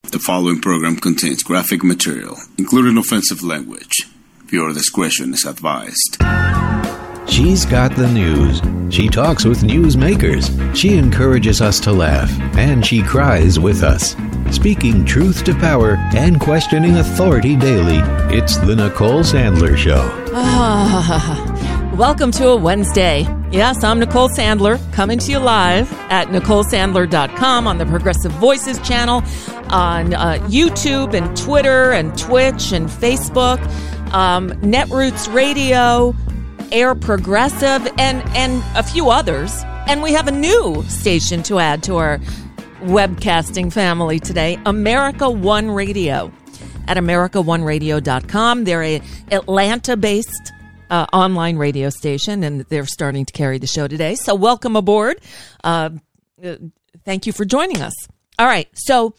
The following program contains graphic material, including offensive language. Viewer discretion is advised. She's got the news. She talks with newsmakers. She encourages us to laugh, and she cries with us. Speaking truth to power and questioning authority daily, it's the Nicole Sandler Show. Welcome to a Wednesday. Yes, I'm Nicole Sandler, coming to you live at NicoleSandler.com on the Progressive Voices channel, on YouTube and Twitter and Twitch and Facebook, Netroots Radio, Air Progressive, and a few others. And we have a new station to add to our webcasting family today, America One Radio, at AmericaOneRadio.com. They're a Atlanta-based online radio station, and they're starting to carry the show today. So welcome aboard. Thank you for joining us. All right, so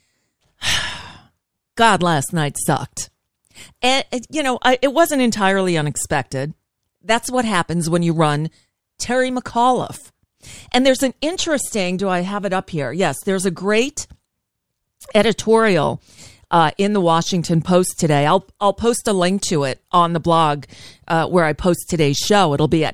God, last night sucked. And, it wasn't entirely unexpected. That's what happens when you run Terry McAuliffe. And there's an interesting, do I have it up here? Yes, there's a great editorial in the Washington Post today. I'll post a link to it on the blog where I post today's show. It'll be at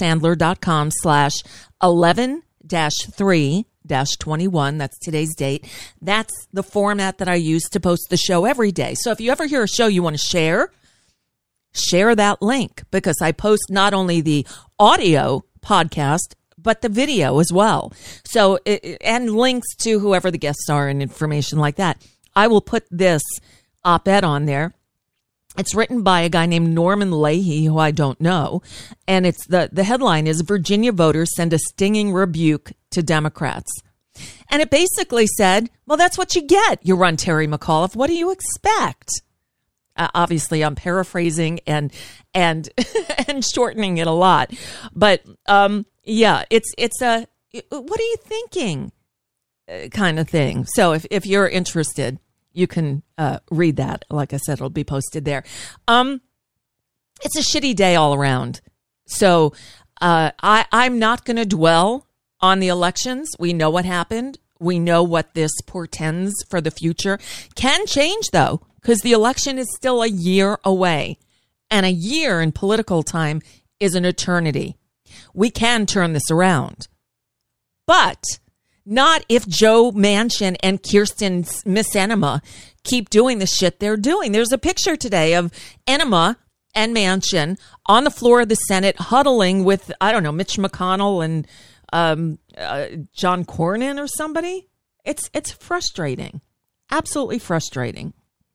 NicoleSandler.com/11-3-21. That's today's date. That's the format that I use to post the show every day. So if you ever hear a show you want to share that link, because I post not only the audio podcast, but the video as well. So, and links to whoever the guests are and information like that. I will put this op-ed on there. It's written by a guy named Norman Leahy, who I don't know. And it's the headline is Virginia voters send a stinging rebuke to Democrats. And it basically said, well, that's what you get. You run Terry McAuliffe. What do you expect? Obviously, I'm paraphrasing and and shortening it a lot. But yeah, it's a what are you thinking kind of thing. So if you're interested, you can read that. Like I said, it'll be posted there. It's a shitty day all around. So I'm not going to dwell on the elections. We know what happened. We know what this portends for the future. Can change, though, because the election is still a year away. And a year in political time is an eternity. We can turn this around. But not if Joe Manchin and Kirsten Miss Enema keep doing the shit they're doing. There's a picture today of Enema and Manchin on the floor of the Senate huddling with, I don't know, Mitch McConnell and John Cornyn or somebody. It's frustrating. Absolutely frustrating.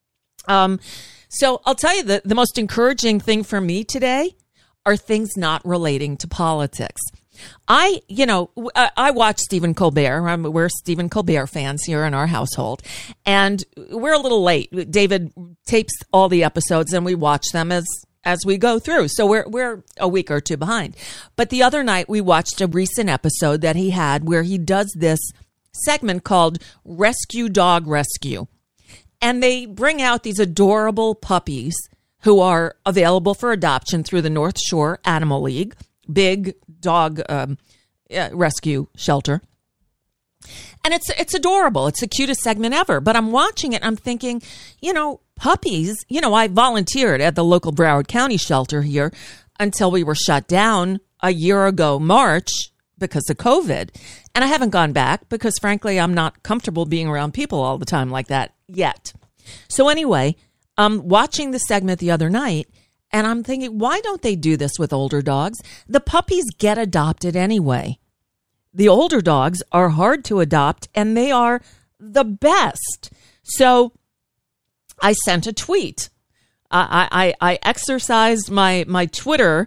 So I'll tell you the most encouraging thing for me today are things not relating to politics. I watch Stephen Colbert. We're Stephen Colbert fans here in our household, and we're a little late. David tapes all the episodes, and we watch them as we go through. So we're a week or two behind. But the other night we watched a recent episode that he had where he does this segment called Rescue Dog Rescue. And they bring out these adorable puppies who are available for adoption through the North Shore Animal League, big dog rescue shelter. And it's adorable. It's the cutest segment ever. But I'm watching it. I'm thinking, puppies, I volunteered at the local Broward County shelter here until we were shut down a year ago, March, because of COVID. And I haven't gone back because, frankly, I'm not comfortable being around people all the time like that yet. So anyway, watching the segment the other night, and I'm thinking, why don't they do this with older dogs? The puppies get adopted anyway. The older dogs are hard to adopt, and they are the best. So I sent a tweet. I exercised my Twitter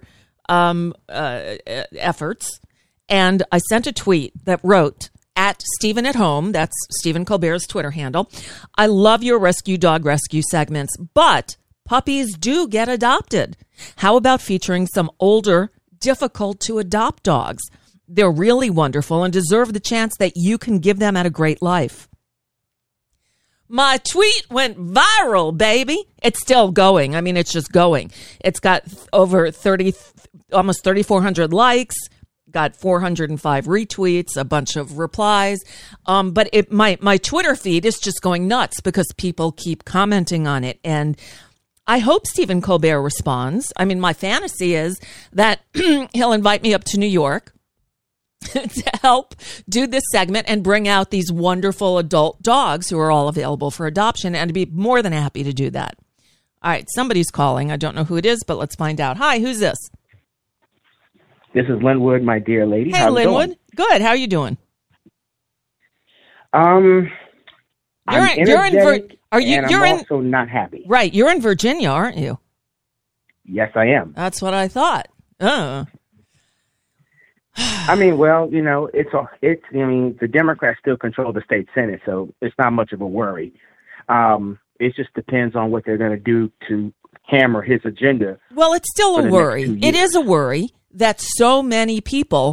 efforts, and I sent a tweet that wrote, at Stephen at Home, that's Stephen Colbert's Twitter handle, I love your rescue dog rescue segments, but puppies do get adopted. How about featuring some older, difficult to adopt dogs? They're really wonderful and deserve the chance that you can give them at a great life. My tweet went viral, baby. It's still going. I mean, it's just going. It's got over almost 3,400 likes. got 405 retweets, a bunch of replies. But my Twitter feed is just going nuts because people keep commenting on it. And I hope Stephen Colbert responds. I mean, my fantasy is that he'll invite me up to New York to help do this segment and bring out these wonderful adult dogs who are all available for adoption, and I'd be more than happy to do that. All right, somebody's calling. I don't know who it is, but let's find out. Hi, who's this? This is Linwood, my dear lady. Hey, How's Linwood. It going? Good. How are you doing? I'm energetic, you're also not happy. Right, you're in Virginia, aren't you? Yes, I am. That's what I thought. I mean, well, you know, the Democrats still control the state Senate, so it's not much of a worry. It just depends on what they're going to do to hammer his agenda. Well, it's still a worry. It is a worry that so many people,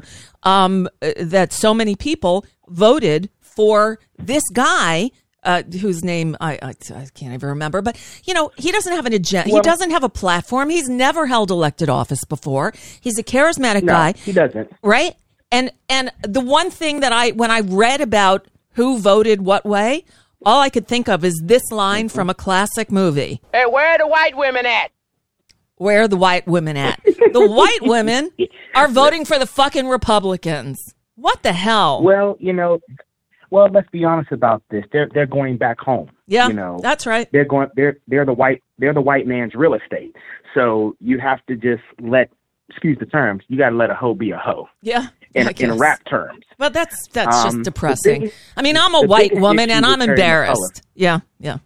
voted for this guy, whose name I can't even remember. But, you know, he doesn't have an agenda. He doesn't have a platform. He's never held elected office before. He's a charismatic guy. He doesn't. Right? And the one thing that when I read about who voted what way, all I could think of is this line from a classic movie. Hey, where are the white women at? Where are the white women at? The white women are voting for the fucking Republicans. What the hell? Well, you know, let's be honest about this. They're going back home. Yeah, you know, that's right. They're the white man's real estate. So you have to just excuse the terms, you got to let a hoe be a hoe. Yeah. In rap terms. Well, that's just depressing. I mean, I'm a white woman and I'm embarrassed. Yeah.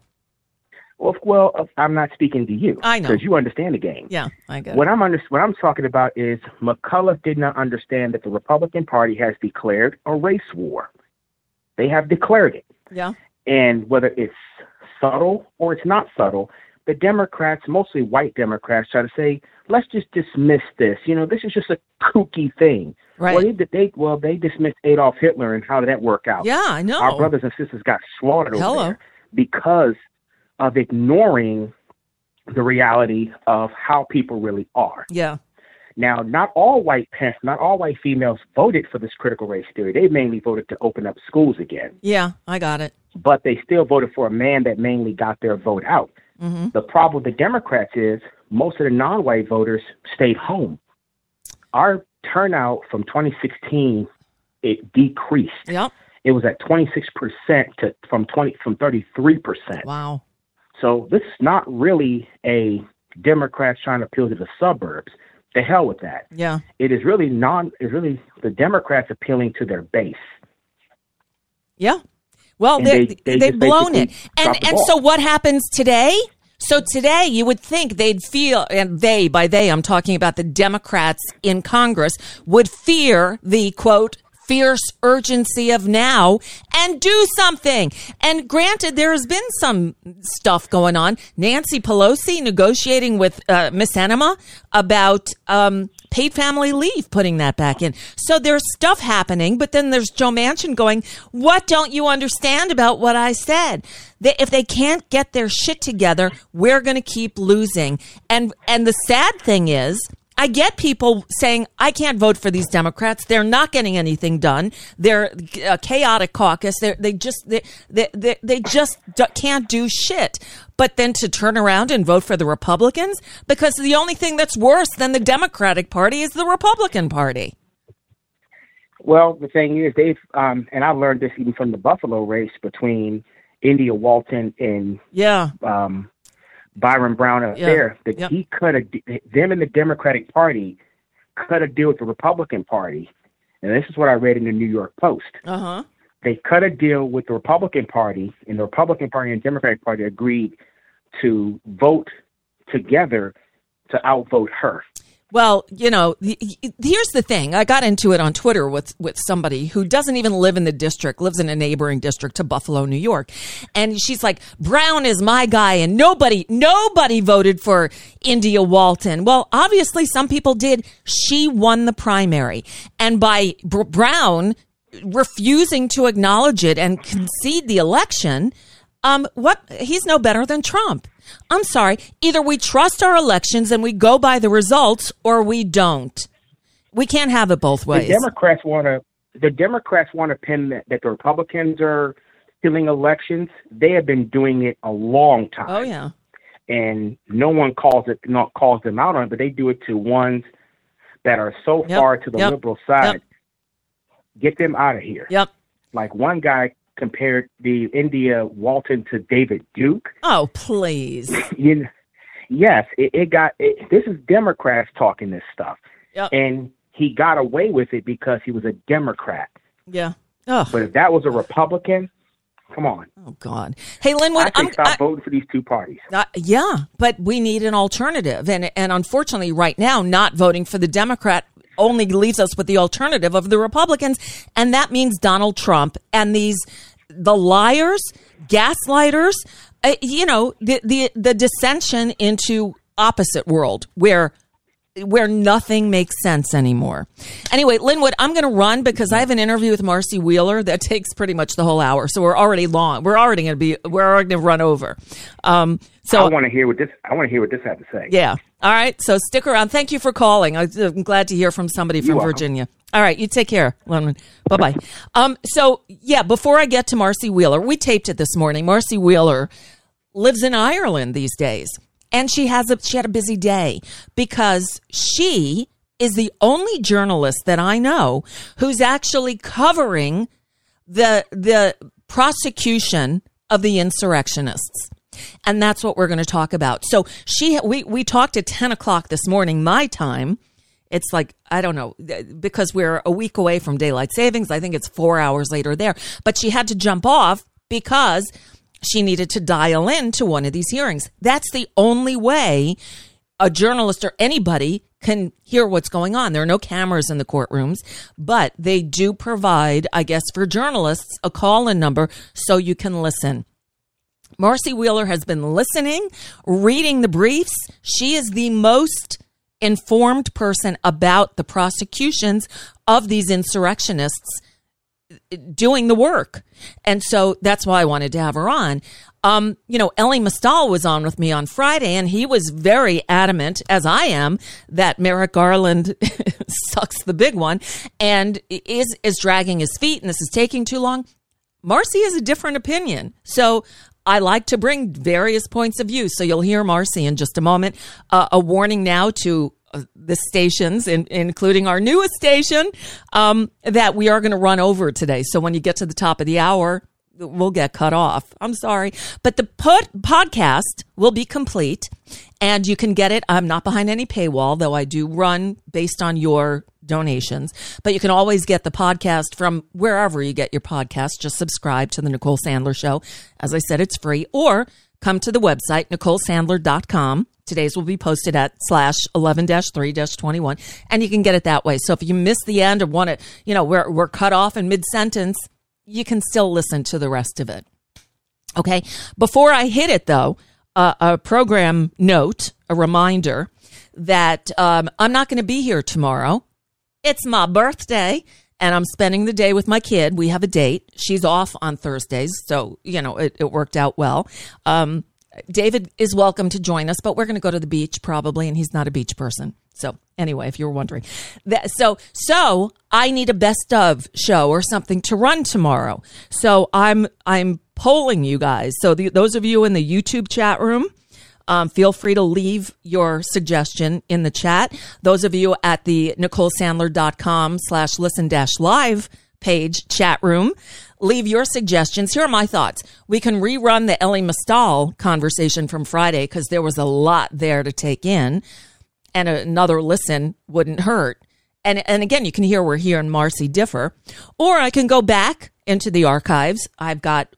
Well, I'm not speaking to you. I know. Because you understand the game. Yeah, I get it. What I'm talking about is McCullough did not understand that the Republican Party has declared a race war. They have declared it. Yeah. And whether it's subtle or it's not subtle, the Democrats, mostly white Democrats, try to say, let's just dismiss this. You know, this is just a kooky thing. Right. Well, they dismissed Adolf Hitler, and how did that work out? Yeah, I know. Our brothers and sisters got slaughtered over there because of ignoring the reality of how people really are. Yeah. Now, not all white females voted for this critical race theory. They mainly voted to open up schools again. Yeah, I got it. But they still voted for a man that mainly got their vote out. Mm-hmm. The problem with the Democrats is most of the non-white voters stayed home. Our turnout from 2016, it decreased. Yep. It was at 26% from 33%. Wow. So this is not really a Democrats trying to appeal to the suburbs. The hell with that. Yeah. It is really the Democrats appealing to their base. Yeah. Well, they've blown it. And so what happens today? So today you would think they'd feel, and by they, I'm talking about the Democrats in Congress, would fear the, quote, fierce urgency of now and do something. And granted, there has been some stuff going on. Nancy Pelosi negotiating with Miss Enema about paid family leave, putting that back in. So there's stuff happening, but then there's Joe Manchin going, what don't you understand about what I said? If they can't get their shit together, we're going to keep losing. And the sad thing is, I get people saying, I can't vote for these Democrats. They're not getting anything done. They're a chaotic caucus. They just can't do shit. But then to turn around and vote for the Republicans, because the only thing that's worse than the Democratic Party is the Republican Party. Well, the thing is, and I learned this even from the Buffalo race between India Walton and Byron Brown up there, that he them and the Democratic Party cut a deal with the Republican Party. And this is what I read in the New York Post. Uh-huh. They cut a deal with the Republican Party, and the Republican Party and Democratic Party agreed to vote together to outvote her. Well, you know, here's the thing. I got into it on Twitter with somebody who doesn't even live in the district, lives in a neighboring district to Buffalo, New York. And she's like, Brown is my guy, and nobody voted for India Walton. Well, obviously some people did. She won the primary. And by Brown refusing to acknowledge it and concede the election, he's no better than Trump. I'm sorry. Either we trust our elections and we go by the results, or we don't. We can't have it both ways. The Democrats want to pin that the Republicans are stealing elections. They have been doing it a long time. Oh yeah. And no one calls them out on it, but they do it to ones that are so far to the liberal side. Yep. Get them out of here. Yep. Like one guy compared the India Walton to David Duke. Oh, please. Yes, this is Democrats talking this stuff. Yep. And he got away with it because he was a Democrat. Yeah. Oh. But if that was a Republican, come on. Oh, God. Hey, Linwood, I stop voting for these two parties. Yeah, but we need an alternative. And unfortunately, right now, not voting for the Democrat only leaves us with the alternative of the Republicans. And that means Donald Trump and the liars, gaslighters, the dissension into opposite world where nothing makes sense anymore. Anyway, Linwood, I'm going to run because I have an interview with Marcy Wheeler that takes pretty much the whole hour. So we're already going to run over. So I want to hear what this had to say. Yeah. All right. So stick around. Thank you for calling. I'm glad to hear from somebody from Virginia. All right. You take care, Linwood. Bye-bye. So yeah, before I get to Marcy Wheeler, we taped it this morning. Marcy Wheeler lives in Ireland these days. And she had a busy day because she is the only journalist that I know who's actually covering the prosecution of the insurrectionists. And that's what we're going to talk about. So we talked at 10 o'clock this morning, my time. It's like, I don't know, because we're a week away from daylight savings. I think it's 4 hours later there. But she had to jump off because she needed to dial in to one of these hearings. That's the only way a journalist or anybody can hear what's going on. There are no cameras in the courtrooms, but they do provide, I guess, for journalists, a call-in number so you can listen. Marcy Wheeler has been listening, reading the briefs. She is the most informed person about the prosecutions of these insurrectionists doing the work. And so that's why I wanted to have her on. Elie Mystal was on with me on Friday, and he was very adamant, as I am, that Merrick Garland sucks the big one and is dragging his feet, and this is taking too long. Marcy has a different opinion. So I like to bring various points of view. So you'll hear Marcy in just a moment. A warning now to the stations, including our newest station, that we are going to run over today. So when you get to the top of the hour, we'll get cut off. I'm sorry. But the podcast will be complete, and you can get it. I'm not behind any paywall, though I do run based on your donations. But you can always get the podcast from wherever you get your podcast. Just subscribe to the Nicole Sandler Show. As I said, it's free. Or come to the website, NicoleSandler.com. Today's will be posted at /11-3-21, and you can get it that way. So if you miss the end or want to, we're cut off in mid-sentence, you can still listen to the rest of it. Okay. Before I hit it, though, a program note, a reminder that I'm not going to be here tomorrow. It's my birthday, and I'm spending the day with my kid. We have a date. She's off on Thursdays, so, it worked out well. David is welcome to join us, but we're going to go to the beach probably, and he's not a beach person. So anyway, if you were wondering, so I need a best of show or something to run tomorrow. So I'm polling you guys. So those of you in the YouTube chat room, feel free to leave your suggestion in the chat. Those of you at the NicoleSandler.com /listen-live page chat room, leave your suggestions. Here are my thoughts. We can rerun the Elie Mystal conversation from Friday because there was a lot there to take in, and another listen wouldn't hurt. And again, you can hear we're here and Marcy differ. Or I can go back into the archives. I've got,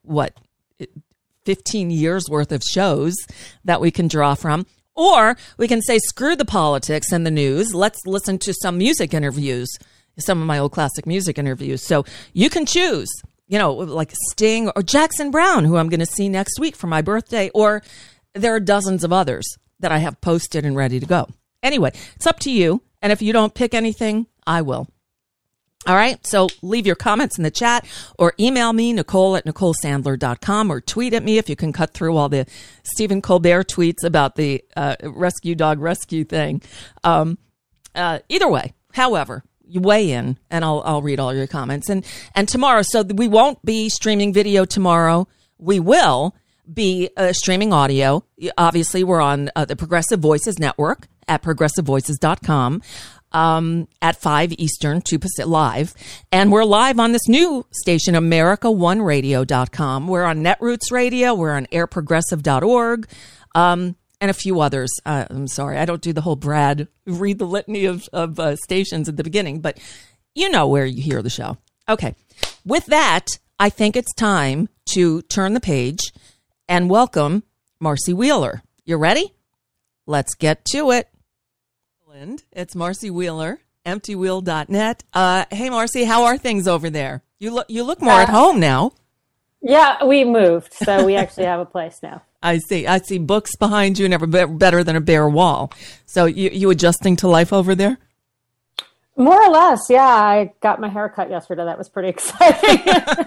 15 years worth of shows that we can draw from. Or we can say, screw the politics and the news. Let's listen to some music interviews, some of my old classic music interviews. So you can choose, like Sting or Jackson Browne, who I'm going to see next week for my birthday. Or there are dozens of others that I have posted and ready to go. Anyway, it's up to you. And if you don't pick anything, I will. All right. So leave your comments in the chat or email me, Nicole@NicoleSandler.com, or tweet at me if you can cut through all the Stephen Colbert tweets about the rescue dog rescue thing. Either way, however, you weigh in, and I'll read all your comments. And tomorrow, so we won't be streaming video tomorrow. We will be streaming audio. Obviously, we're on the Progressive Voices Network at progressivevoices.com. At 5 Eastern, 2 Pacific, live. And we're live on this new station, AmericaOneRadio.com. We're on Netroots Radio. We're on airprogressive.org, and a few others. I'm sorry, I don't do the whole Brad read the litany of stations at the beginning, but you know where you hear the show. Okay. With that, I think it's time to turn the page and welcome Marcy Wheeler. You ready? Let's get to it. It's Marcy Wheeler, emptywheel.net. Hey, Marcy, how are things over there? You look more at home now. Yeah, we moved, so we actually have a place now. I see books behind you, never better than a bare wall. So you adjusting to life over there? More or less, yeah. I got my hair cut yesterday. That was pretty exciting.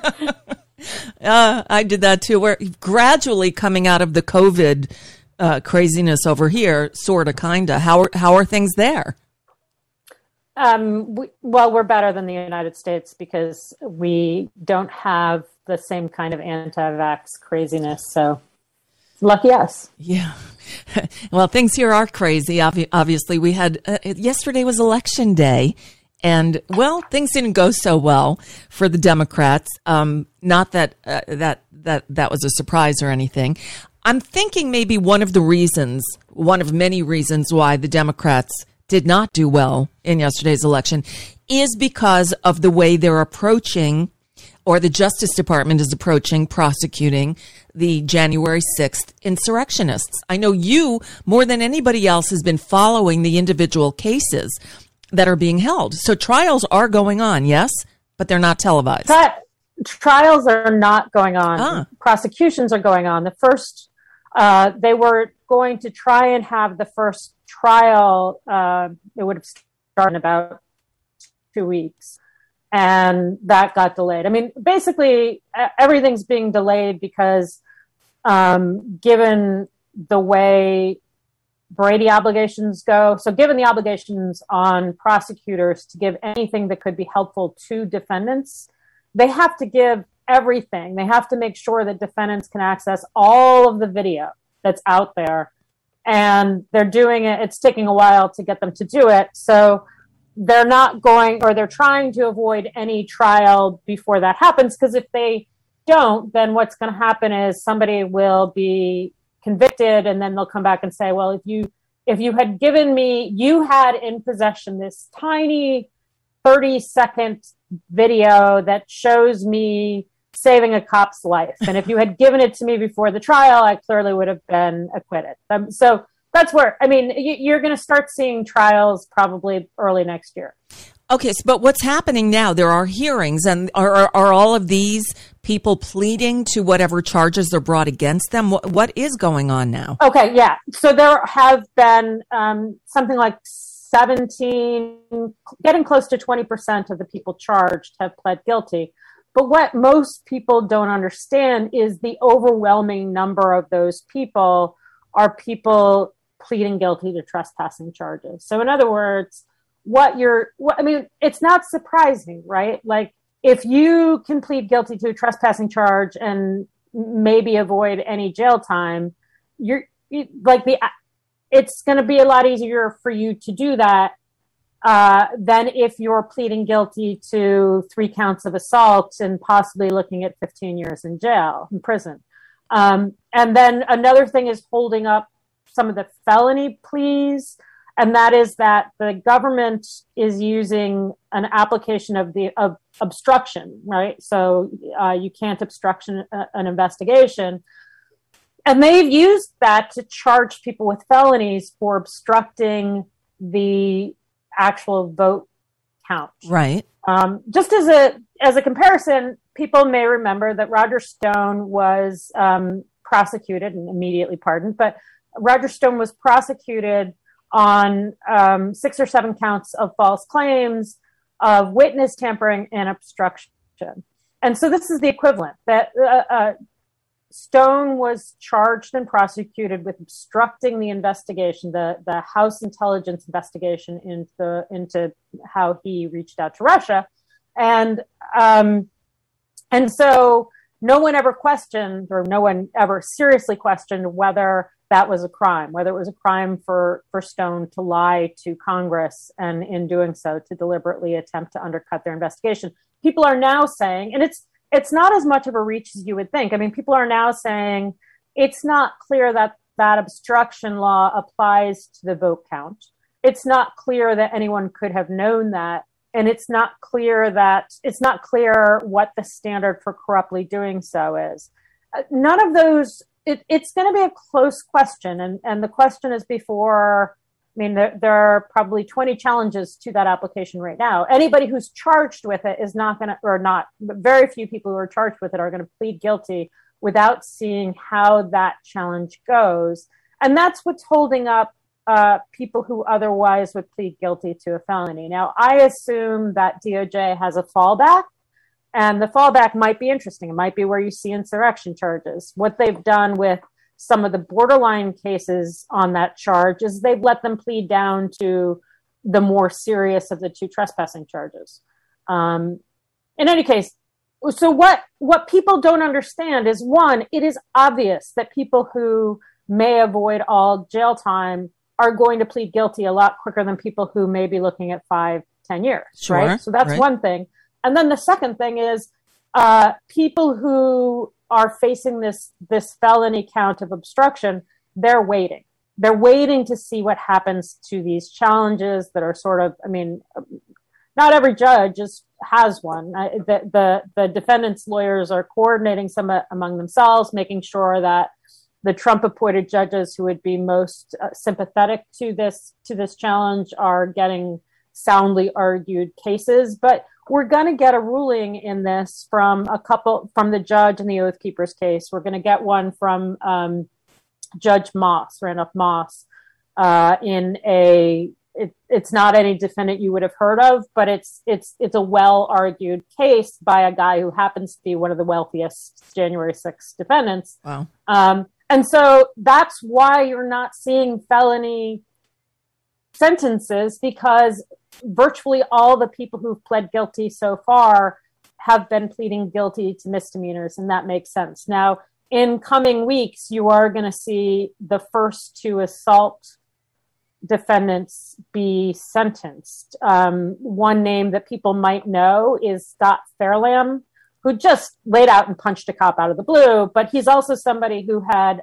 I did that too. We're gradually coming out of the COVID craziness over here, sort of, kind of. How are things there? We're better than the United States because we don't have the same kind of anti-vax craziness. So lucky us. Yeah. Well, things here are crazy. Obviously, we had yesterday was election day. And, well, things didn't go so well for the Democrats. Not that that was a surprise or anything. I'm thinking maybe one of many reasons why the Democrats did not do well in yesterday's election is because of the way they're approaching, or the Justice Department is approaching, prosecuting the January 6th insurrectionists. I know you, more than anybody else, has been following the individual cases that are being held. So trials are going on, yes, but they're not televised. Trials are not going on. Prosecutions are going on. The first, they were going to try and have the first trial, it would have started in about 2 weeks, and that got delayed. I mean, basically, everything's being delayed because given the way Brady obligations go. So given the obligations on prosecutors to give anything that could be helpful to defendants, they have to give everything. They have to make sure that defendants can access all of the video that's out there. And they're doing it. It's taking a while to get them to do it. So they're not going, or they're trying to avoid any trial before that happens. Because if they don't, then what's going to happen is somebody will be convicted, and then they'll come back and say, well, if you had given me, you had in possession this tiny 30-second video that shows me saving a cop's life, and if you had given it to me before the trial, I clearly would have been acquitted. So that's where, I mean, you're going to start seeing trials probably early next year. Okay, but what's happening now? There are hearings, and are all of these people pleading to whatever charges are brought against them? What is going on now? Okay, yeah. So there have been something like 17, getting close to 20% of the people charged have pled guilty. But what most people don't understand is the overwhelming number of those people are people pleading guilty to trespassing charges. So in other words, it's not surprising, right? Like, if you can plead guilty to a trespassing charge and maybe avoid any jail time, it's going to be a lot easier for you to do that than if you're pleading guilty to 3 counts of assault and possibly looking at 15 years in prison. And then another thing is holding up some of the felony pleas. And that is that the government is using an application of obstruction, right? So you can't obstruct an investigation. And they've used that to charge people with felonies for obstructing the actual vote count. Right. Just as a comparison, people may remember that Roger Stone was prosecuted and immediately pardoned, but Roger Stone was prosecuted on 6 or 7 counts of false claims, of witness tampering and obstruction. And so this is the equivalent. That Stone was charged and prosecuted with obstructing the investigation, the House Intelligence investigation into how he reached out to Russia, and so no one ever questioned, or no one ever seriously questioned whether that was a crime, whether it was a crime for Stone to lie to Congress and in doing so to deliberately attempt to undercut their investigation. People are now saying, and it's not as much of a reach as you would think. I mean, people are now saying it's not clear that obstruction law applies to the vote count. It's not clear that anyone could have known that. And it's not clear what the standard for corruptly doing so is. None of those, it's going to be a close question. And the question is before, I mean, there are probably 20 challenges to that application right now. Anybody who's charged with it is not going to, or not, very few people who are charged with it are going to plead guilty without seeing how that challenge goes. And that's what's holding up people who otherwise would plead guilty to a felony. Now, I assume that DOJ has a fallback, and the fallback might be interesting. It might be where you see insurrection charges. What they've done with some of the borderline cases on that charge is they've let them plead down to the more serious of the two trespassing charges. In any case, so what people don't understand is, one, it is obvious that people who may avoid all jail time are going to plead guilty a lot quicker than people who may be looking at 5-10 years, sure, right? So that's one thing. And then the second thing is people who are facing this felony count of obstruction, they're waiting. They're waiting to see what happens to these challenges that are sort of, I mean, not every judge has one. The defendants' lawyers are coordinating some among themselves, making sure that the Trump-appointed judges who would be most sympathetic to this challenge are getting soundly argued cases. But we're going to get a ruling in this from the judge in the Oath Keepers case. We're going to get one from Judge Moss, Randolph Moss, it's not any defendant you would have heard of, but it's a well-argued case by a guy who happens to be one of the wealthiest January 6th defendants. Wow. And so that's why you're not seeing felony sentences, because virtually all the people who've pled guilty so far have been pleading guilty to misdemeanors, and that makes sense. Now, in coming weeks, you are going to see the first two assault defendants be sentenced. One name that people might know is Scott Fairlamb, who just laid out and punched a cop out of the blue, but he's also somebody who had,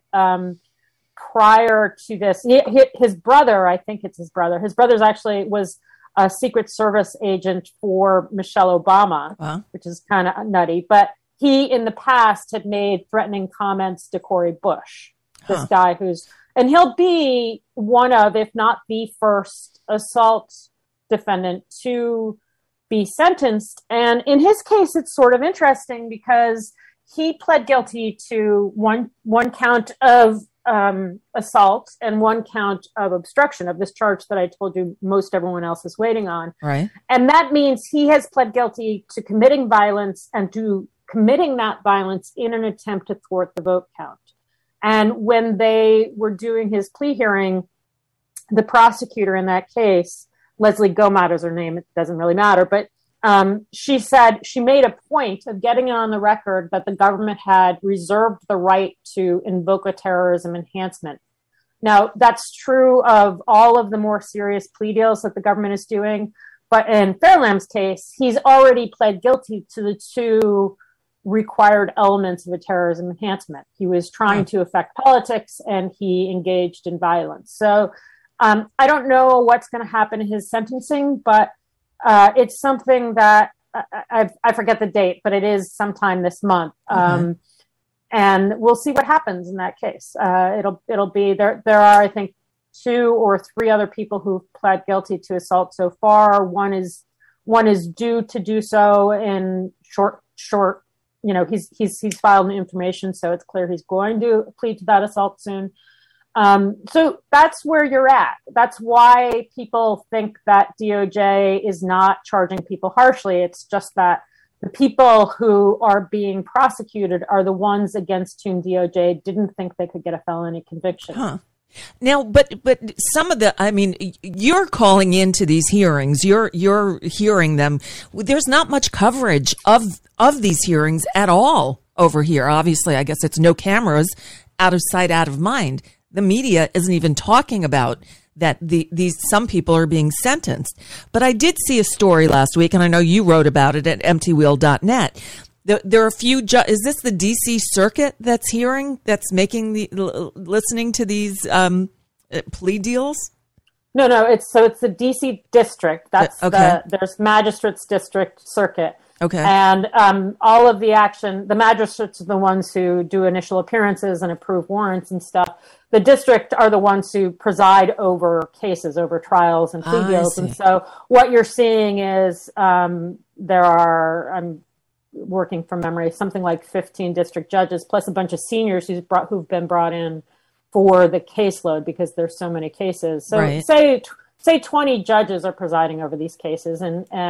prior to this, his brother, I think it's his brother's actually was a Secret Service agent for Michelle Obama, wow, which is kind of nutty, but he in the past had made threatening comments to Cori Bush, this guy and he'll be one of, if not the first assault defendant to be sentenced. And in his case, it's sort of interesting because he pled guilty to one count of assault and one count of obstruction of this charge that I told you most everyone else is waiting on. Right. And that means he has pled guilty to committing violence and to committing that violence in an attempt to thwart the vote count. And when they were doing his plea hearing, the prosecutor in that case, Leslie Gomat is her name, it doesn't really matter, but she said she made a point of getting it on the record that the government had reserved the right to invoke a terrorism enhancement. Now, that's true of all of the more serious plea deals that the government is doing, but in Fairlamb's case, he's already pled guilty to the two required elements of a terrorism enhancement. He was trying to affect politics and he engaged in violence. So I don't know what's going to happen in his sentencing, but it's something that I forget the date, but it is sometime this month. And we'll see what happens in that case. It'll be there are, I think, 2 or 3 other people who've pled guilty to assault so far. One is due to do so in short, he's filed information, so it's clear he's going to plead to that assault soon. So that's where you're at. That's why people think that DOJ is not charging people harshly. It's just that the people who are being prosecuted are the ones against whom DOJ didn't think they could get a felony conviction. Huh. Now, but some of the, I mean, you're calling into these hearings. You're hearing them. There's not much coverage of these hearings at all over here. Obviously, I guess it's no cameras, out of sight, out of mind. The media isn't even talking about that these some people are being sentenced. But I did see a story last week, and I know you wrote about it at emptywheel.net. There are a few. Is this the D.C. Circuit that's making listening to these plea deals? No. It's the D.C. District. That's okay. There's Magistrates District Circuit. Okay. And all of the action, the magistrates are the ones who do initial appearances and approve warrants and stuff. The district are the ones who preside over cases, over trials and plea deals. And so what you're seeing is there are, I'm working from memory, something like 15 district judges, plus a bunch of seniors who've been brought in for the caseload because there's so many cases. So say 20 judges are presiding over these cases,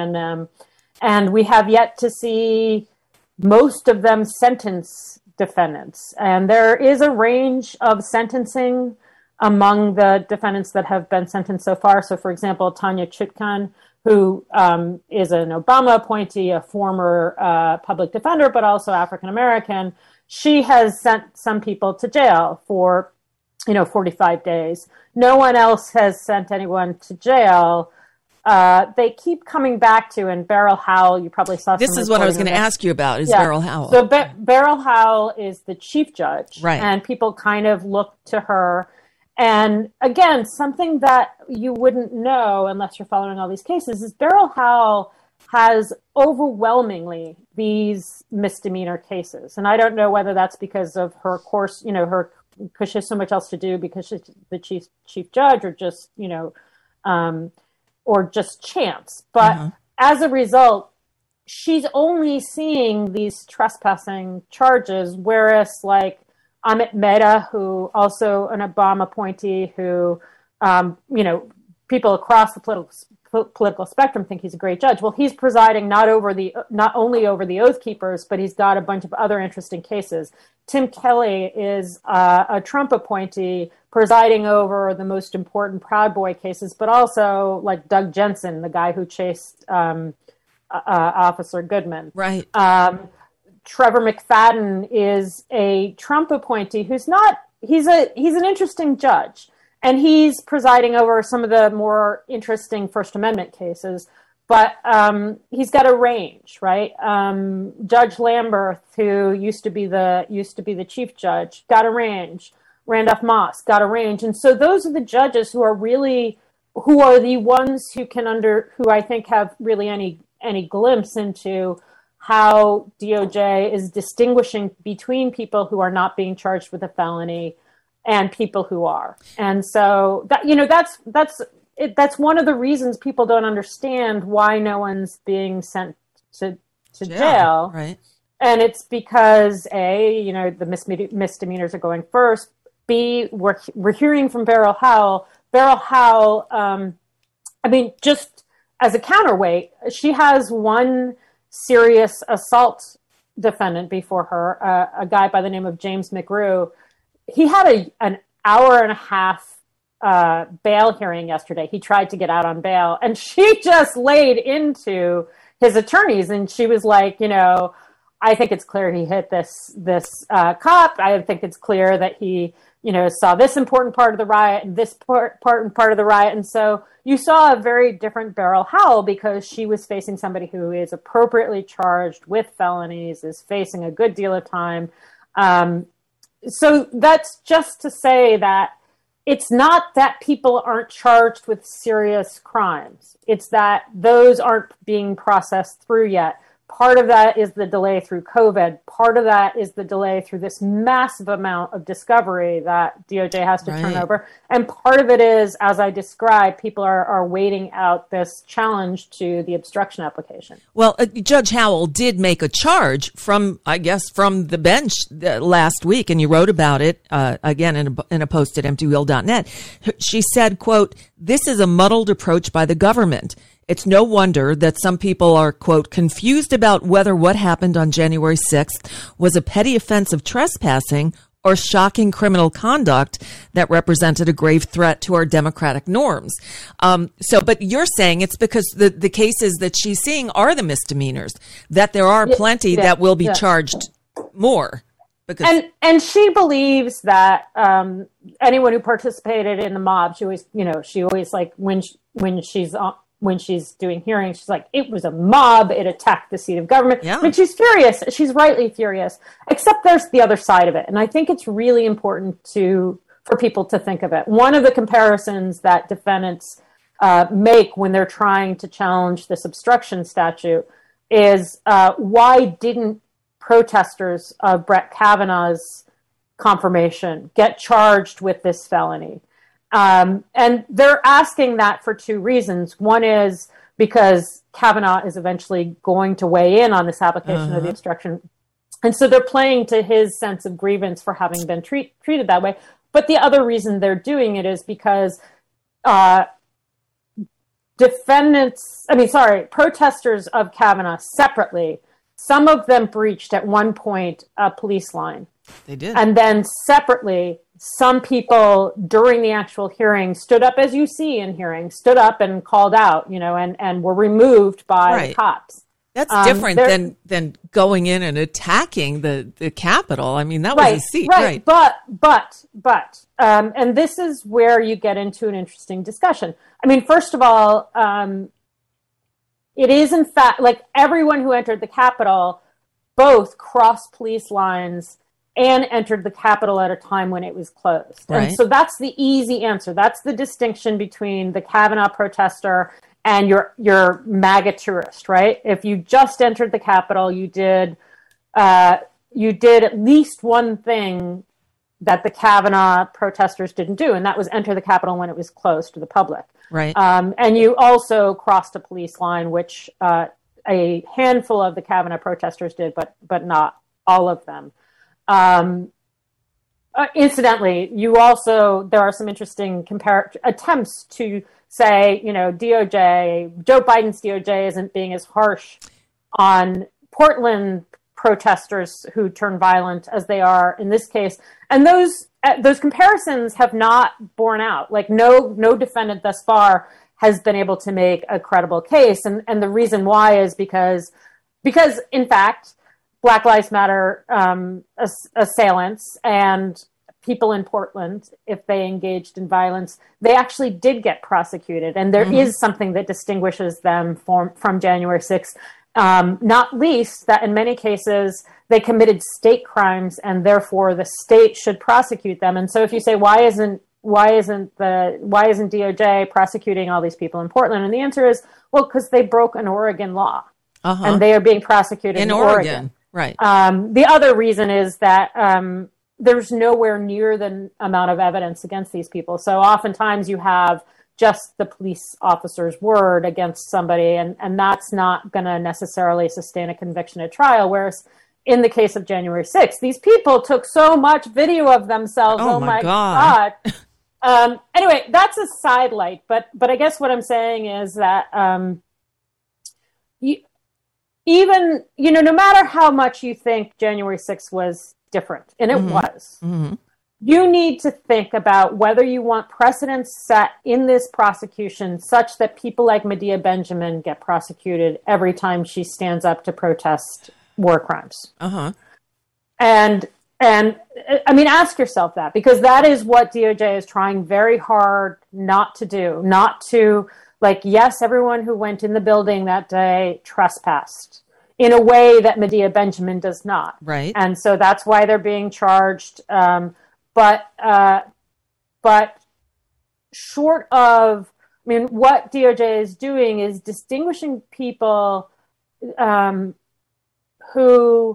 and we have yet to see most of them sentence defendants. And there is a range of sentencing among the defendants that have been sentenced so far. So, for example, Tanya Chutkan, who is an Obama appointee, a former public defender, but also African-American, she has sent some people to jail for, 45 days. No one else has sent anyone to jail. They keep coming back to, and Beryl Howell, you probably saw this is what I was going to ask you about, Beryl Howell. So Beryl Howell is the chief judge, right? And people kind of look to her. And again, something that you wouldn't know unless you're following all these cases is Beryl Howell has overwhelmingly these misdemeanor cases. And I don't know whether that's because of her course, because she has so much else to do because she's the chief judge, or just, or just chance. But as a result, she's only seeing these trespassing charges, whereas like Amit Mehta, who also an Obama appointee, who, people across the political spectrum think he's a great judge. Well, he's presiding not only over the Oath Keepers, but he's got a bunch of other interesting cases. Tim Kelly is a Trump appointee presiding over the most important Proud Boy cases, but also like Doug Jensen, the guy who chased Officer Goodman. Right. Trevor McFadden is a Trump appointee he's an interesting judge, and he's presiding over some of the more interesting First Amendment cases, but he's got a range, right? Judge Lamberth, who used to be the chief judge, got a range. Randolph Moss got a range. And so those are the judges who are the ones who I think have really any glimpse into how DOJ is distinguishing between people who are not being charged with a felony and people who are. And so that's one of the reasons people don't understand why no one's being sent to jail. Right. And it's because the misdemeanors are going first. B, we're hearing from Beryl Howell. Beryl Howell, just as a counterweight, she has one serious assault defendant before her, a guy by the name of James McGrew. He had an hour and a half bail hearing yesterday. He tried to get out on bail, and she just laid into his attorneys, and she was like, I think it's clear he hit this cop. I think it's clear that he saw this important part of the riot and this part of the riot. And so you saw a very different Beryl Howell because she was facing somebody who is appropriately charged with felonies, is facing a good deal of time. So that's just to say that it's not that people aren't charged with serious crimes. It's that those aren't being processed through yet. Part of that is the delay through COVID. Part of that is the delay through this massive amount of discovery that DOJ has to turn over. And part of it is, as I described, people are waiting out this challenge to the obstruction application. Well, Judge Howell did make a charge from the bench last week, and you wrote about it again in a post at emptywheel.net. She said, quote, "This is a muddled approach by the government. It's no wonder that some people are, quote, confused about whether what happened on January 6th was a petty offense of trespassing or shocking criminal conduct that represented a grave threat to our democratic norms. But you're saying it's because the cases that she's seeing are the misdemeanors, that there are plenty that will be charged more. Because and she believes that anyone who participated in the mob, she always like when she's doing hearings, she's like, it was a mob. It attacked the seat of government. Yeah. I mean, she's furious. She's rightly furious, except there's the other side of it. And I think it's really important for people to think of it. One of the comparisons that defendants make when they're trying to challenge this obstruction statute is why didn't protesters of Brett Kavanaugh's confirmation get charged with this felony? And they're asking that for two reasons. One is because Kavanaugh is eventually going to weigh in on this application of the obstruction. And so they're playing to his sense of grievance for having been treated that way. But the other reason they're doing it is because protesters of Kavanaugh separately, some of them breached at one point a police line. They did. And then separately, some people during the actual hearing stood up, as you see in hearings, stood up and called out, and were removed by the cops. That's different than going in and attacking the Capitol. I mean, that was a seat, right? But, and this is where you get into an interesting discussion. I mean, first of all, it is in fact, like everyone who entered the Capitol, both crossed police lines and entered the Capitol at a time when it was closed. Right. And so that's the easy answer. That's the distinction between the Kavanaugh protester and your MAGA tourist, right? If you just entered the Capitol, you did at least one thing that the Kavanaugh protesters didn't do, and that was enter the Capitol when it was closed to the public. Right. And you also crossed a police line, which a handful of the Kavanaugh protesters did, but not all of them. Incidentally, there are some interesting attempts to say, DOJ, Joe Biden's DOJ isn't being as harsh on Portland protesters who turn violent as they are in this case. And those comparisons have not borne out. Like no defendant thus far has been able to make a credible case. And the reason why is because in fact, Black Lives Matter assailants and people in Portland, if they engaged in violence, they actually did get prosecuted. And there is something that distinguishes them from January 6th, not least that in many cases they committed state crimes and therefore the state should prosecute them. And so if you say, why isn't DOJ prosecuting all these people in Portland? And the answer is, well, because they broke an Oregon law and they are being prosecuted in Oregon. Right. The other reason is that there's nowhere near the amount of evidence against these people. So oftentimes you have just the police officer's word against somebody, and that's not going to necessarily sustain a conviction at trial. Whereas in the case of January 6th, these people took so much video of themselves. Oh my God. Anyway, that's a sidelight. But I guess what I'm saying is that even, no matter how much you think January 6th was different, and it was, you need to think about whether you want precedents set in this prosecution such that people like Medea Benjamin get prosecuted every time she stands up to protest war crimes. And I mean, ask yourself that, because that is what DOJ is trying very hard not to do, not to, like, yes, everyone who went in the building that day trespassed in a way that Medea Benjamin does not. Right. And so that's why they're being charged. But short of, what DOJ is doing is distinguishing people who,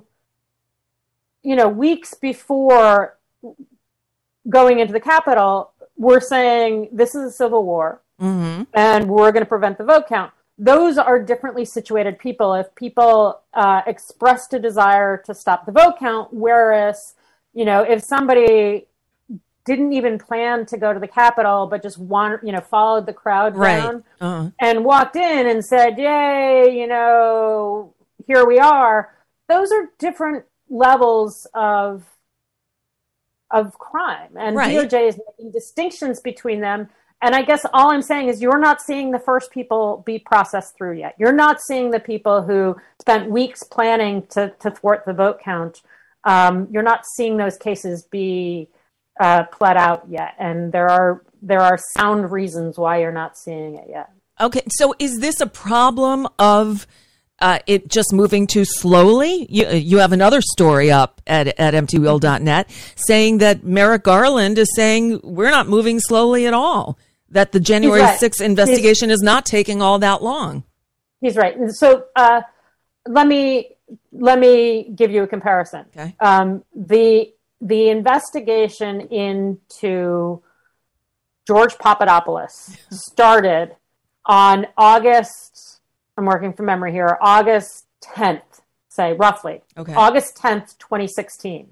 weeks before going into the Capitol, were saying this is a civil war and we're going to prevent the vote count. Those are differently situated people. If people expressed a desire to stop the vote count, whereas, if somebody didn't even plan to go to the Capitol, but just followed the crowd down and walked in and said, "Yay, here we are." Those are different levels of crime, and DOJ is making distinctions between them. And I guess all I'm saying is you're not seeing the first people be processed through yet. You're not seeing the people who spent weeks planning to thwart the vote count. You're not seeing those cases be pled out yet. And there are sound reasons why you're not seeing it yet. Okay, so is this a problem of it just moving too slowly? You have another story up at emptywheel.net saying that Merrick Garland is saying we're not moving slowly at all, that the January 6th investigation is not taking all that long. He's right. So let me give you a comparison. Okay. The investigation into George Papadopoulos started on August, I'm working from memory here, August 10th, say roughly. Okay. August 10th, 2016.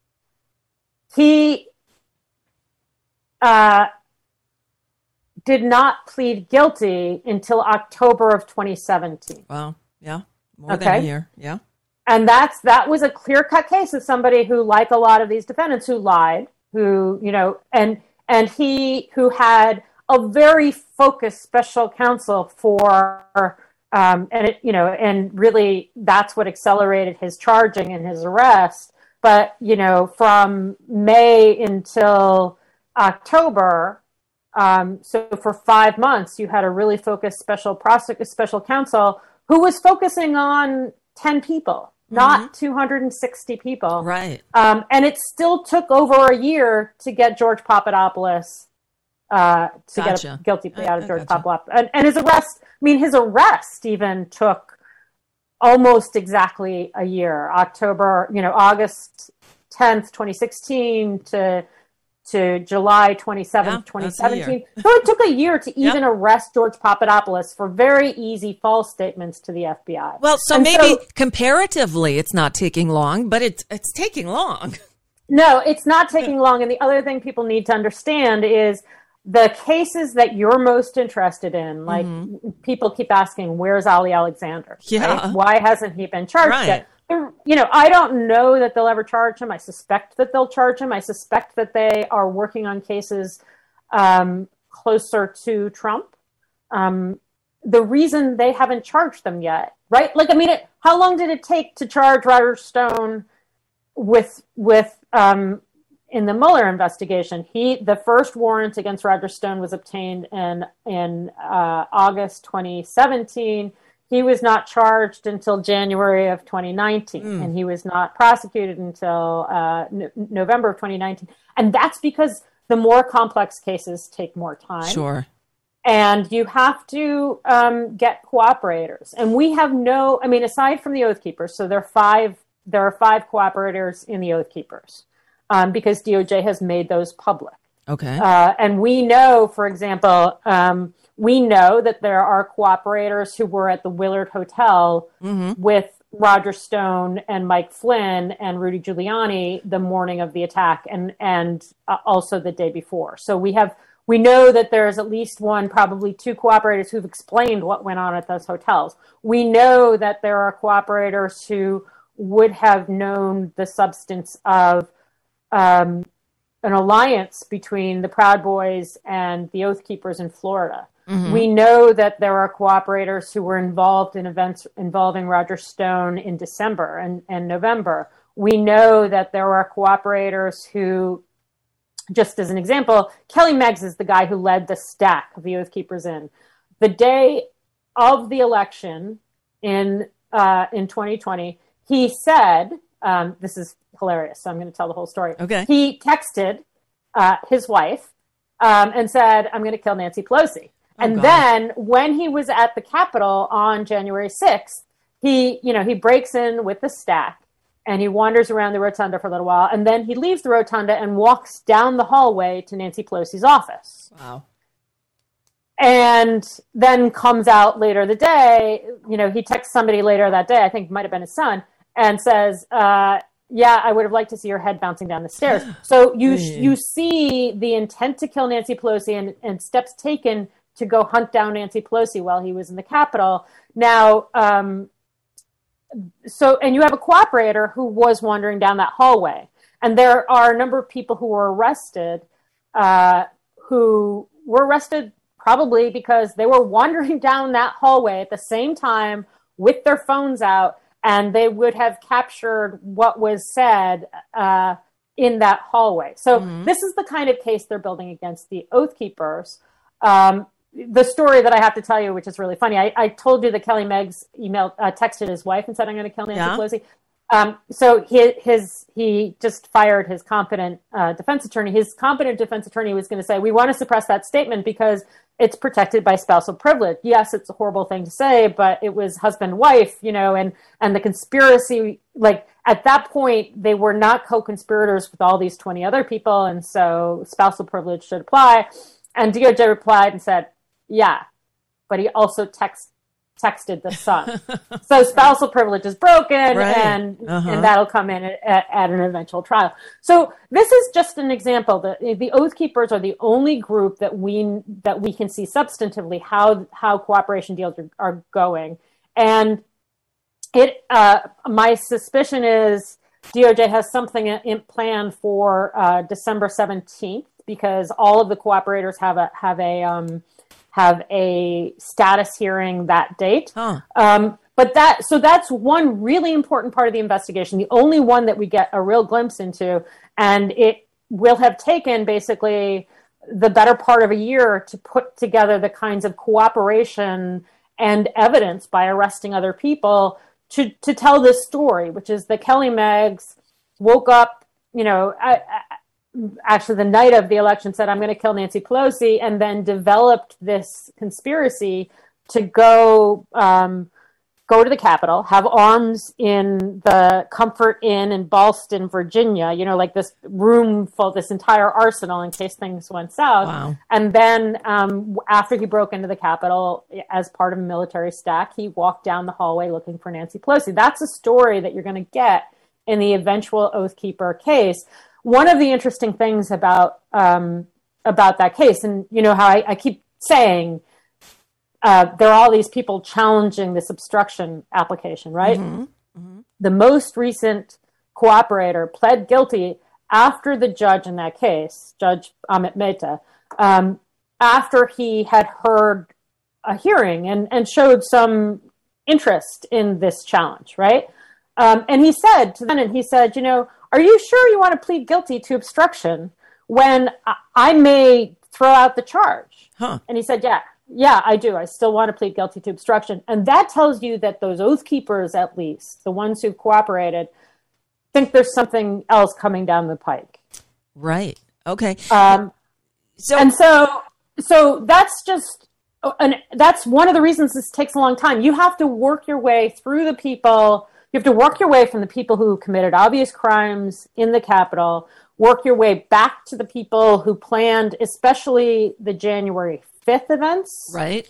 He did not plead guilty until October of 2017. Wow. Yeah. More than a year. Yeah. And that was a clear-cut case of somebody who, like a lot of these defendants, who lied, who, and he who had a very focused special counsel for, and really that's what accelerated his charging and his arrest. But, from May until October, so for 5 months, you had a really focused special counsel who was focusing on 10 people, not 260 people. Right. And it still took over a year to get George Papadopoulos get a guilty plea out of George Papadopoulos. And his arrest even took almost exactly a year. August 10th, 2016 to July 27th, 2017. So it took a year to even arrest George Papadopoulos for very easy false statements to the FBI. Well, so maybe comparatively it's not taking long, but it's taking long. No, it's not taking long. And the other thing people need to understand is the cases that you're most interested in, like people keep asking, where's Ali Alexander? Yeah. Right? Why hasn't he been charged yet? I don't know that they'll ever charge him. I suspect that they'll charge him. I suspect that they are working on cases closer to Trump. The reason they haven't charged them yet, right? How long did it take to charge Roger Stone with in the Mueller investigation? The first warrant against Roger Stone was obtained in August 2017. He was not charged until January of 2019, and he was not prosecuted until November of 2019. And that's because the more complex cases take more time. Sure. And you have to get cooperators. And we have aside from the Oath Keepers, so there are five cooperators in the Oath Keepers because DOJ has made those public. Okay. And we know, for example, that there are cooperators who were at the Willard Hotel with Roger Stone and Mike Flynn and Rudy Giuliani the morning of the attack and also the day before. So we know that there's at least one, probably two cooperators who've explained what went on at those hotels. We know that there are cooperators who would have known the substance of an alliance between the Proud Boys and the Oath Keepers in Florida. We know that there are cooperators who were involved in events involving Roger Stone in December and November. We know that there are cooperators who, just as an example, Kelly Meggs is the guy who led the stack of the Oath Keepers in. The day of the election in 2020, he said, this is hilarious, so I'm going to tell the whole story. Okay. He texted his wife and said, I'm going to kill Nancy Pelosi. Then when he was at the Capitol on January 6th, he breaks in with the stack and he wanders around the rotunda for a little while. And then he leaves the rotunda and walks down the hallway to Nancy Pelosi's office. Wow. And then comes out later the day, he texts somebody later that day, I think it might have been his son, and says, yeah, I would have liked to see her head bouncing down the stairs. So you see the intent to kill Nancy Pelosi and steps taken to go hunt down Nancy Pelosi while he was in the Capitol. Now, and you have a cooperator who was wandering down that hallway. And there are a number of people who were arrested, probably because they were wandering down that hallway at the same time with their phones out, and they would have captured what was said in that hallway. So this is the kind of case they're building against the Oath Keepers. The story that I have to tell you, which is really funny, I told you that Kelly Meggs texted his wife and said, I'm going to kill Nancy Pelosi. So he just fired his competent defense attorney. His competent defense attorney was going to say, we want to suppress that statement because it's protected by spousal privilege. Yes, it's a horrible thing to say, but it was husband-wife, and the conspiracy, like at that point, they were not co-conspirators with all these 20 other people. And so spousal privilege should apply. And DOJ replied and said, yeah, but he also texted the son. So spousal privilege is broken, right. and that'll come in at an eventual trial. So this is just an example. The Oath Keepers are the only group that we can see substantively how cooperation deals are going. And my suspicion is DOJ has something planned for December 17th, because all of the cooperators have a status hearing that date. But that's one really important part of the investigation, the only one that we get a real glimpse into. And it will have taken basically the better part of a year to put together the kinds of cooperation and evidence by arresting other people to tell this story, which is that Kelly Meggs woke up, actually the night of the election, said, I'm going to kill Nancy Pelosi, and then developed this conspiracy to go to the Capitol, have arms in the Comfort Inn in Ballston, Virginia, like this room full, this entire arsenal in case things went south. Wow. And then after he broke into the Capitol as part of a military stack, he walked down the hallway looking for Nancy Pelosi. That's a story that you're going to get in the eventual Oath Keeper case. One of the interesting things about that case, and how I keep saying there are all these people challenging this obstruction application, right? The most recent cooperator pled guilty after the judge in that case, Judge Amit Mehta, after he had heard a hearing and showed some interest in this challenge, right? And he said to them, are you sure you want to plead guilty to obstruction when I may throw out the charge? And he said, yeah, I do. I still want to plead guilty to obstruction. And that tells you that those Oath Keepers, at least, the ones who cooperated, think there's something else coming down the pike. Right. Okay. So that's just, and that's one of the reasons this takes a long time. You have to work your way through the people. You have to work your way from the people who committed obvious crimes in the Capitol, work your way back to the people who planned, especially the January 5th events. Right.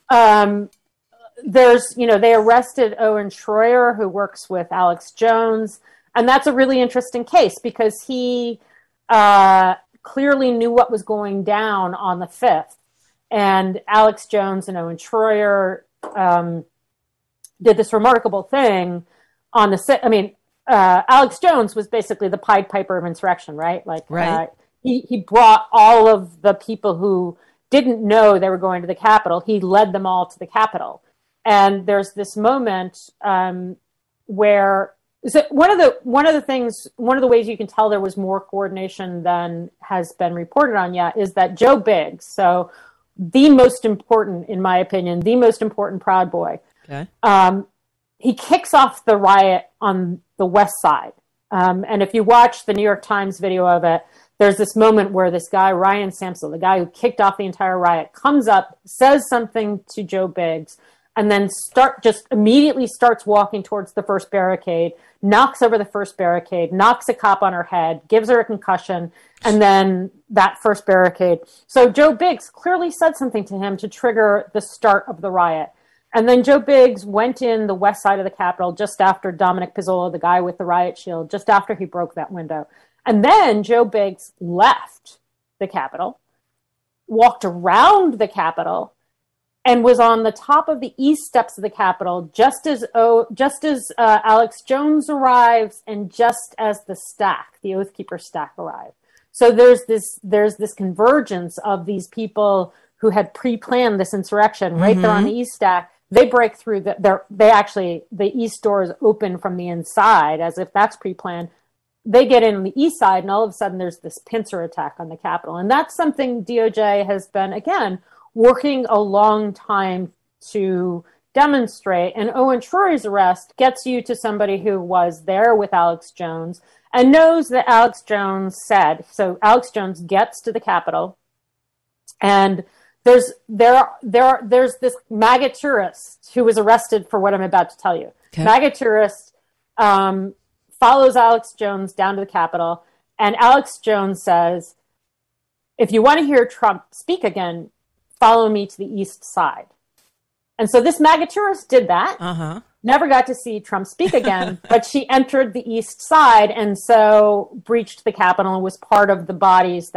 They arrested Owen Schroyer, who works with Alex Jones. And that's a really interesting case because he clearly knew what was going down on the 5th. And Alex Jones and Owen Schroyer did this remarkable thing on the Alex Jones was basically the Pied Piper of insurrection, right? He brought all of the people who didn't know they were going to the Capitol. He led them all to the Capitol. And there's this moment where one of the ways you can tell there was more coordination than has been reported on yet is that Joe Biggs, so the most important, in my opinion, the most important Proud Boy. Okay. He kicks off the riot on the West Side. And if you watch the New York Times video of it, there's this moment where this guy, Ryan Samsel, the guy who kicked off the entire riot, comes up, says something to Joe Biggs, and then immediately starts walking towards the first barricade, knocks over the first barricade, knocks a cop on her head, gives her a concussion, and then that first barricade. So Joe Biggs clearly said something to him to trigger the start of the riot. And then Joe Biggs went in the west side of the Capitol just after Dominic Pizzola, the guy with the riot shield, just after he broke that window. And then Joe Biggs left the Capitol, walked around the Capitol, and was on the top of the east steps of the Capitol just as Alex Jones arrives and just as the Oath Keeper stack arrived. So there's this convergence of these people who had pre-planned this insurrection right there on the east stack. They break through the east doors open from the inside as if that's pre-planned. They get in on the east side, and all of a sudden there's this pincer attack on the Capitol. And that's something DOJ has been, again, working a long time to demonstrate. And Owen Shroyer's arrest gets you to somebody who was there with Alex Jones and knows that Alex Jones said. So Alex Jones gets to the Capitol, and there's this MAGA tourist who was arrested for what I'm about to tell you. Okay. MAGA tourist follows Alex Jones down to the Capitol, and Alex Jones says, "If you want to hear Trump speak again, follow me to the east side." And so this MAGA tourist did that. Never got to see Trump speak again, but she entered the east side and so breached the Capitol and was part of the bodies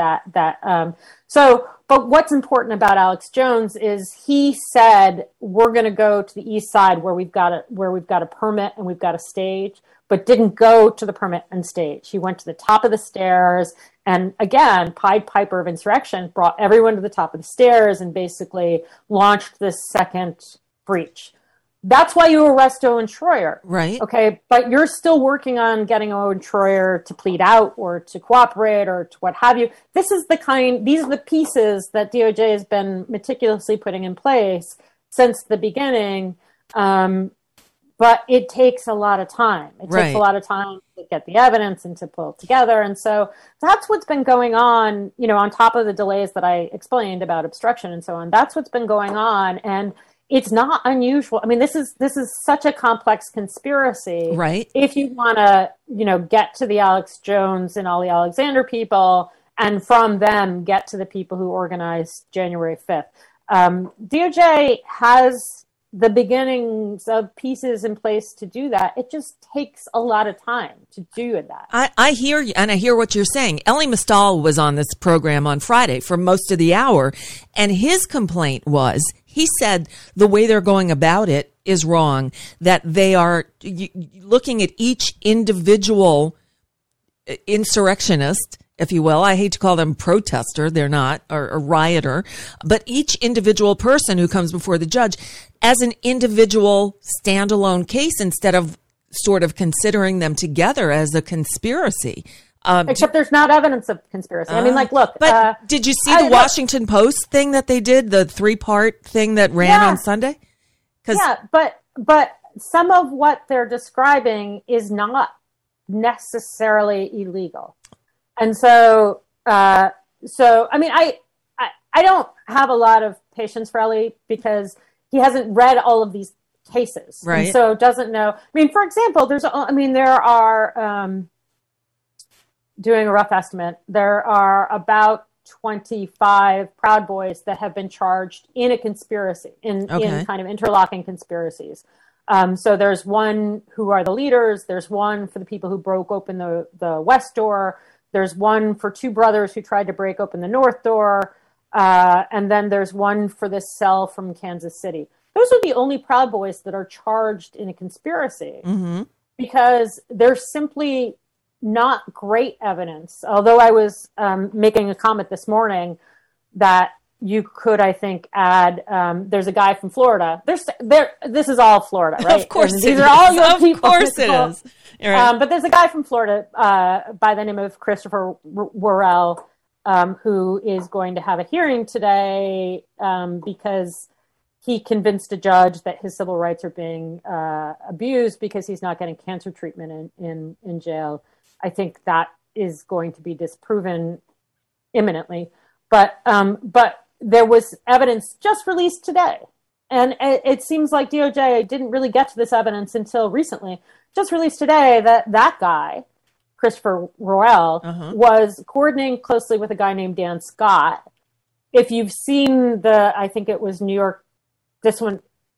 but what's important about Alex Jones is he said, we're going to go to the east side where we've got a permit and we've got a stage, but didn't go to the permit and stage. He went to the top of the stairs, and again, Pied Piper of insurrection, brought everyone to the top of the stairs and basically launched this second breach. That's why you arrest Owen Shroyer. Right. Okay. But you're still working on getting Owen Shroyer to plead out or to cooperate or to what have you. These are the pieces that DOJ has been meticulously putting in place since the beginning. But it takes a lot of time. It takes a lot of time to get the evidence and to pull it together. And so that's what's been going on, on top of the delays that I explained about obstruction and so on. That's what's been going on. And it's not unusual. I mean, this is such a complex conspiracy. Right. If you want to, get to the Alex Jones and Ollie Alexander people, and from them get to the people who organized January 5th. DOJ has the beginnings of pieces in place to do that. It just takes a lot of time to do that. I hear you, and I hear what you're saying. Elie Mystal was on this program on Friday for most of the hour, and his complaint was, he said the way they're going about it is wrong, that they are looking at each individual insurrectionist, if you will. I hate to call them protester. They're not, or a rioter, but each individual person who comes before the judge as an individual standalone case instead of sort of considering them together as a conspiracy. Except there's not evidence of conspiracy. I mean, look. But did you see the Washington Post thing that they did, the 3-part thing that ran on Sunday? Yeah, but some of what they're describing is not necessarily illegal. And so I mean, I don't have a lot of patience for Elie because he hasn't read all of these cases. Right. And so doesn't know. I mean, for example, there are, doing a rough estimate, there are about 25 Proud Boys that have been charged in a conspiracy, in kind of interlocking conspiracies. So there's one who are the leaders. There's one for the people who broke open the west door. There's one for 2 brothers who tried to break open the north door. And then there's one for this cell from Kansas City. Those are the only Proud Boys that are charged in a conspiracy because there's simply not great evidence. Although I was making a comment this morning that you could, I think, add, there's a guy from Florida. This is all Florida, right? Of course, these are all your people. Of course it is. Right. But there's a guy from Florida by the name of Christopher Worrell who is going to have a hearing today because he convinced a judge that his civil rights are being abused because he's not getting cancer treatment in jail. I think that is going to be disproven imminently. But there was evidence just released today. And it seems like DOJ didn't really get to this evidence until recently. Just released today that guy, Christopher Worrell, was coordinating closely with a guy named Dan Scott. If you've seen I think it was New York, this one,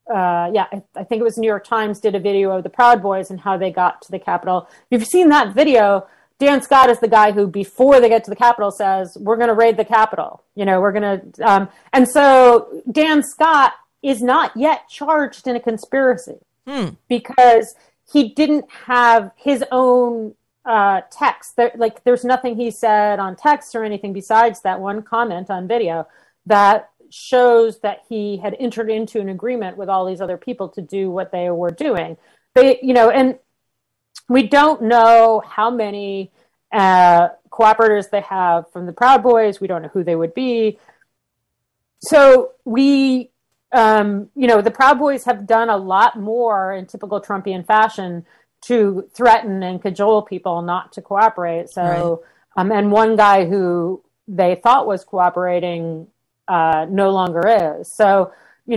I think it was New York Times did a video of the Proud Boys and how they got to the Capitol. If you've seen that video, Dan Scott is the guy who, before they get to the Capitol, says, we're going to raid the Capitol. We're going to, and so Dan Scott is not yet charged in a conspiracy because he didn't have his own text. There's nothing he said on text or anything besides that one comment on video that shows that he had entered into an agreement with all these other people to do what they were doing. And we don't know how many cooperators they have from the Proud Boys. We don't know who they would be. So the Proud Boys have done a lot more in typical Trumpian fashion to threaten and cajole people not to cooperate. So, right. And one guy who they thought was cooperating no longer is. So,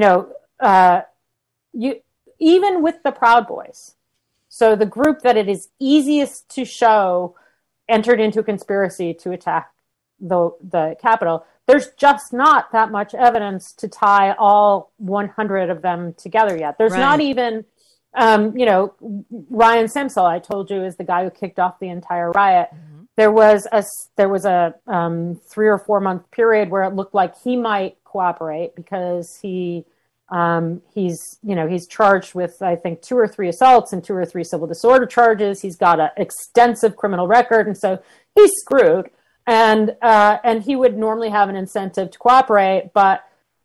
even with the Proud Boys, so the group that it is easiest to show entered into a conspiracy to attack the Capitol, there's just not that much evidence to tie all 100 of them together yet. There's not even, Ryan Simsel, I told you, is the guy who kicked off the entire riot. Mm-hmm. There was a 3 or 4 month period where it looked like he might cooperate because he's charged with, I think, 2 or 3 assaults and 2 or 3 civil disorder charges. He's got an extensive criminal record, and so he's screwed. And he would normally have an incentive to cooperate, but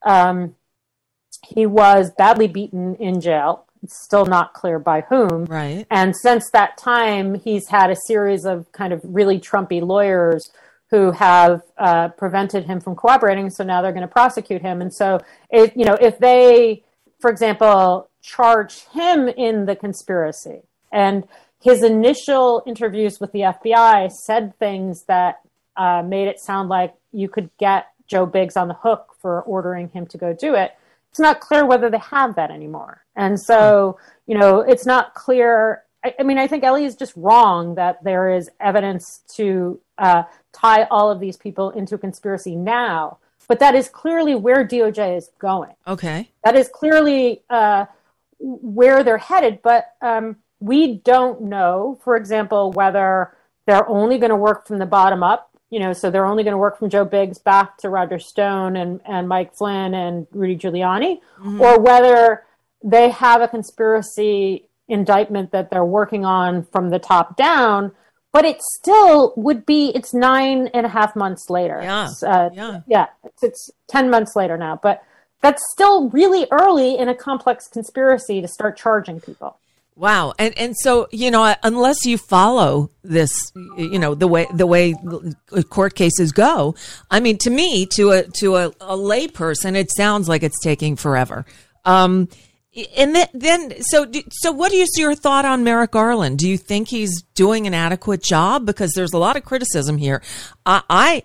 he was badly beaten in jail. It's still not clear by whom. Right. And since that time, he's had a series of kind of really Trumpy lawyers who have prevented him from cooperating. So now they're going to prosecute him. And so, if they, for example, charge him in the conspiracy, and his initial interviews with the FBI said things that made it sound like you could get Joe Biggs on the hook for ordering him to go do it. It's not clear whether they have that anymore. And so, it's not clear. I think Ellie is just wrong that there is evidence to tie all of these people into a conspiracy now. But that is clearly where DOJ is going. Okay. That is clearly where they're headed. But we don't know, for example, whether they're only going to work from the bottom up. So they're only going to work from Joe Biggs back to Roger Stone and Mike Flynn and Rudy Giuliani, mm-hmm. or whether they have a conspiracy indictment that they're working on from the top down, but it still would be, it's 9.5 months later. Yeah. It's 10 months later now, but that's still really early in a complex conspiracy to start charging people. Wow. And so, unless you follow this, the way court cases go, I mean, to me, to a lay person, it sounds like it's taking forever. And then, so what is your thought on Merrick Garland? Do you think he's doing an adequate job? Because there's a lot of criticism here. I'm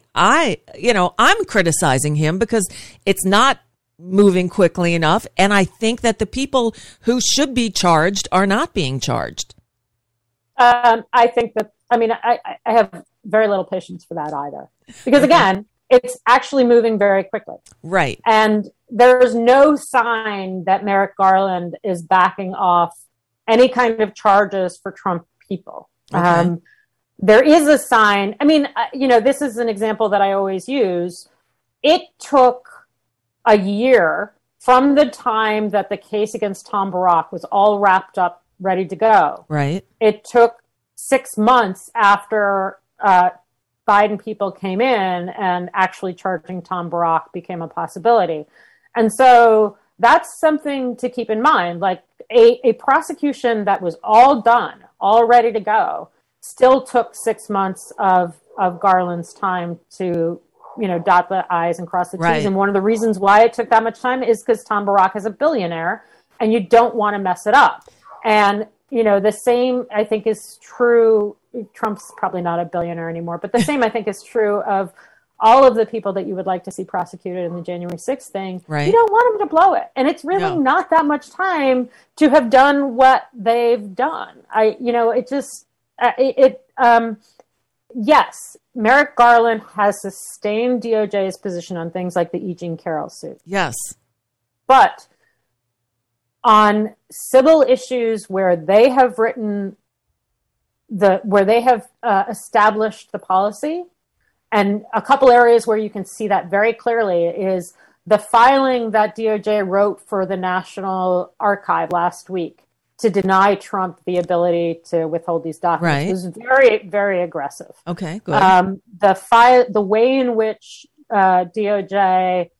criticizing him because it's not moving quickly enough. And I think that the people who should be charged are not being charged. I think that, I have very little patience for that either. Because again, it's actually moving very quickly. Right. And there's no sign that Merrick Garland is backing off any kind of charges for Trump people. Okay. There is a sign. This is an example that I always use. It took a year from the time that the case against Tom Barrack was all wrapped up, ready to go. Right. It took 6 months after Biden people came in and actually charging Tom Barrack became a possibility. And so that's something to keep in mind. Like a prosecution that was all done, all ready to go, still took 6 months of Garland's time to dot the I's and cross the T's. Right. And one of the reasons why it took that much time is because Tom Barrack is a billionaire and you don't want to mess it up. And, the same, I think, is true. Trump's probably not a billionaire anymore, but the same, I think, is true of all of the people that you would like to see prosecuted in the January 6th thing. Right. You don't want them to blow it. And it's really not that much time to have done what they've done. Yes, Merrick Garland has sustained DOJ's position on things like the E. Jean Carroll suit. Yes. But on civil issues where they have written where they have established the policy. And a couple areas where you can see that very clearly is the filing that DOJ wrote for the National Archive last week to deny Trump the ability to withhold these documents. Right. It was very, very aggressive. Okay, good. The way in which DOJ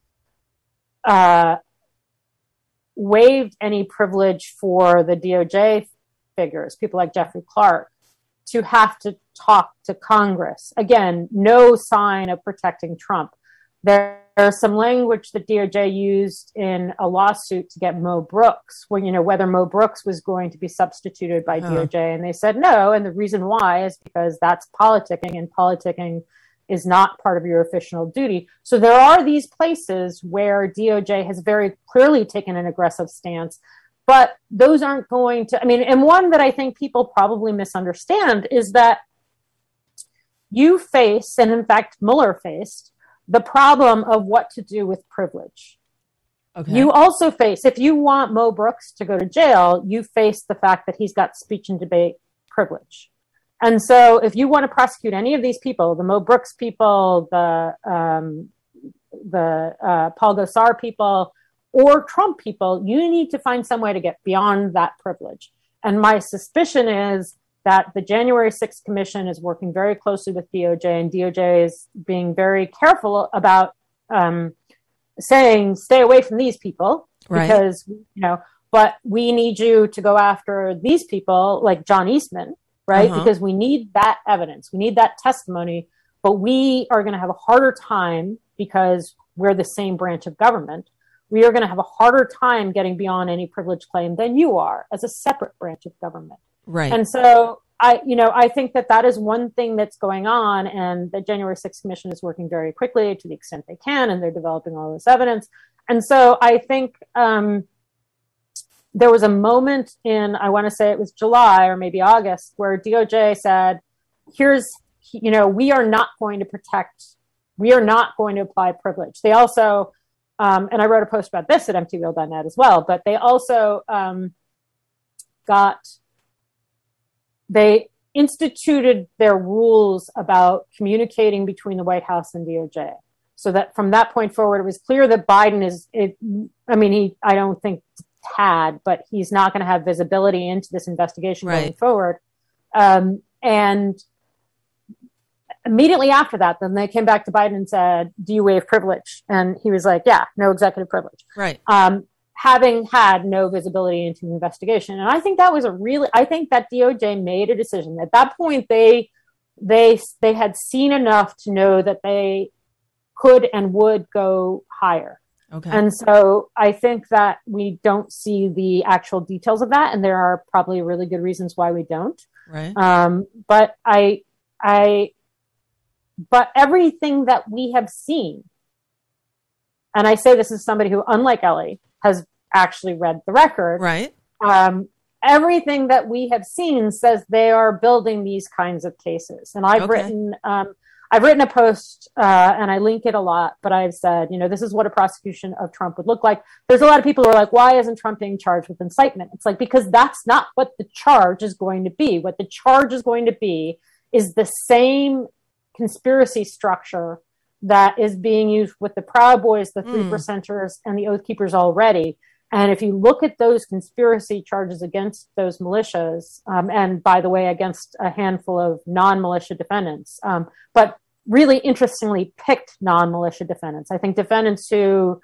waived any privilege for the DOJ figures, people like Jeffrey Clark, to have to talk to Congress. Again, no sign of protecting Trump. There's some language that DOJ used in a lawsuit to get Mo Brooks, whether Mo Brooks was going to be substituted by DOJ, and they said no. And the reason why is because that's politicking, and politicking is not part of your official duty. So there are these places where DOJ has very clearly taken an aggressive stance, but those aren't going to, and one that I think people probably misunderstand is that you face, and in fact, Mueller faced, the problem of what to do with privilege. Okay. You also face, if you want Mo Brooks to go to jail, you face the fact that he's got speech and debate privilege. And so if you want to prosecute any of these people, the Mo Brooks people, the Paul Gosar people, or Trump people, you need to find some way to get beyond that privilege. And my suspicion is that the January 6th Commission is working very closely with DOJ, and DOJ is being very careful about saying, stay away from these people, right? Because, but we need you to go after these people like John Eastman, right? Because we need that evidence. We need that testimony, but we are going to have a harder time because we're the same branch of government. We are going to have a harder time getting beyond any privilege claim than you are as a separate branch of government. Right. And so I think that is one thing that's going on, and the January 6th Commission is working very quickly to the extent they can, and they're developing all this evidence. And so I think there was a moment in, I want to say it was July or maybe August, where DOJ said, we are not going to apply privilege. They also, and I wrote a post about this at mtwheel.net as well, but they also they instituted their rules about communicating between the White House and DOJ. So that from that point forward, it was clear that Biden I don't think but he's not going to have visibility into this investigation going forward. And immediately after that, then they came back to Biden and said, do you waive privilege? And he was like, yeah, no executive privilege. Right. Having had no visibility into the investigation. And I think that was I think that DOJ made a decision. At that point, they had seen enough to know that they could and would go higher. Okay. And so I think that we don't see the actual details of that. And there are probably really good reasons why we don't. Right. But but everything that we have seen, and I say this as somebody who, unlike Ellie, has actually read the record. Right. Everything that we have seen says they are building these kinds of cases. And I've written a post and I link it a lot, but I've said, this is what a prosecution of Trump would look like. There's a lot of people who are like, why isn't Trump being charged with incitement? It's like, because that's not what the charge is going to be. What the charge is going to be is the same conspiracy structure that is being used with the Proud Boys, the Three Percenters, and the Oath Keepers already. And if you look at those conspiracy charges against those militias, and by the way, against a handful of non-militia defendants, but really interestingly picked non-militia defendants. I think defendants who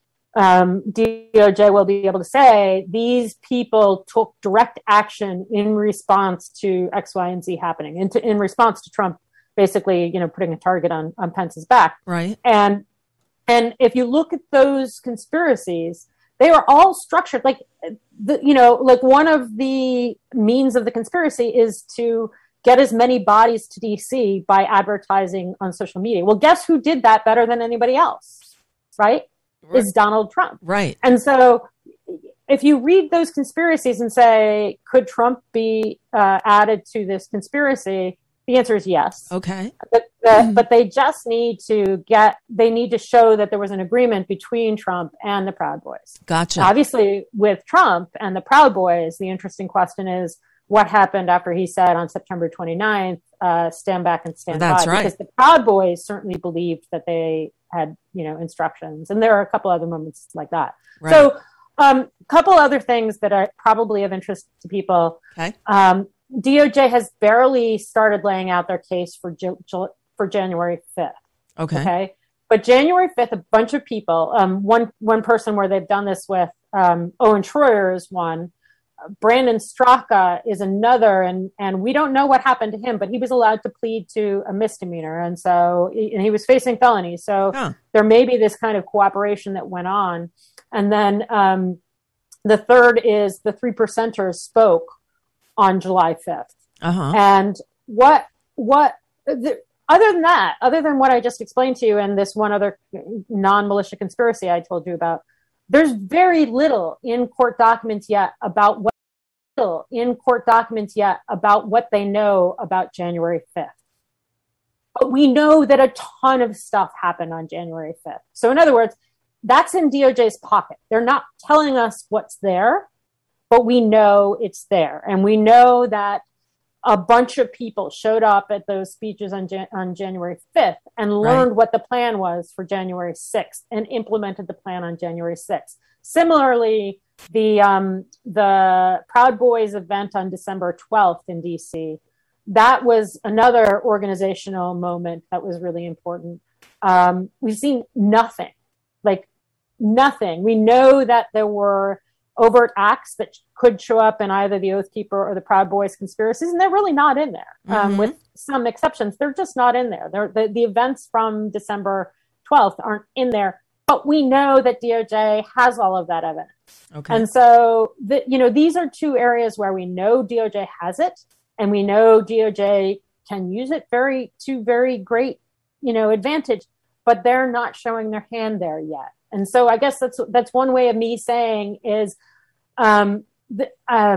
DOJ will be able to say, these people took direct action in response to X, Y, and Z happening, in response to Trump basically, putting a target on Pence's back. Right. And if you look at those conspiracies, they are all structured like one of the means of the conspiracy is to get as many bodies to DC by advertising on social media. Well, guess who did that better than anybody else? Right? Is Donald Trump. Right. And so if you read those conspiracies and say, could Trump be added to this conspiracy? The answer is yes. Okay. But they just need to show that there was an agreement between Trump and the Proud Boys. Gotcha. Obviously, with Trump and the Proud Boys, the interesting question is what happened after he said on September 29th, stand back and stand That's by. right. Because the Proud Boys certainly believed that they had, instructions. And there are a couple other moments like that. Right. So a couple other things that are probably of interest to people. Okay. DOJ has barely started laying out their case for January 5th. Okay. But January 5th, a bunch of people, one person where they've done this with, Owen Schroyer is one, Brandon Straka is another, and we don't know what happened to him, but he was allowed to plead to a misdemeanor. And so, and he was facing felony. So there may be this kind of cooperation that went on. And then, the third is the 3%ers spoke on July 5th. And other than what I just explained to you and this one other non-militia conspiracy I told you about, there's very little in court documents yet about what they know about January 5th. But we know that a ton of stuff happened on January 5th. So in other words, that's in DOJ's pocket. They're not telling us what's there, but we know it's there. And we know that a bunch of people showed up at those speeches on January 5th and learned what the plan was for January 6th and implemented the plan on January 6th. Similarly, the Proud Boys event on December 12th in DC, that was another organizational moment that was really important. We've seen nothing. We know that there were overt acts that could show up in either the Oath Keeper or the Proud Boys conspiracies, and they're really not in there. With some exceptions, they're just not in there. The events from December 12th aren't in there, but we know that DOJ has all of that evidence. Okay. And so, these are two areas where we know DOJ has it, and we know DOJ can use it to very great, advantage, but they're not showing their hand there yet. And so I guess that's one way of me saying is, there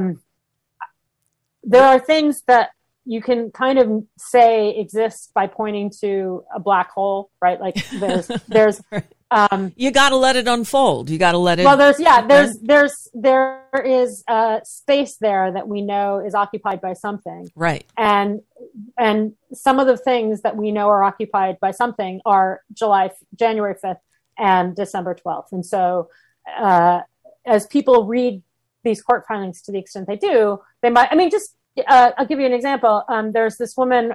are things that you can kind of say exist by pointing to a black hole, right? Like there's you got to let it unfold. You got to let it. Well, there is space there that we know is occupied by something, right? And some of the things that we know are occupied by something are January 5th and December 12th. And so, as people read these court filings to the extent they do, they might, I'll give you an example. There's this woman,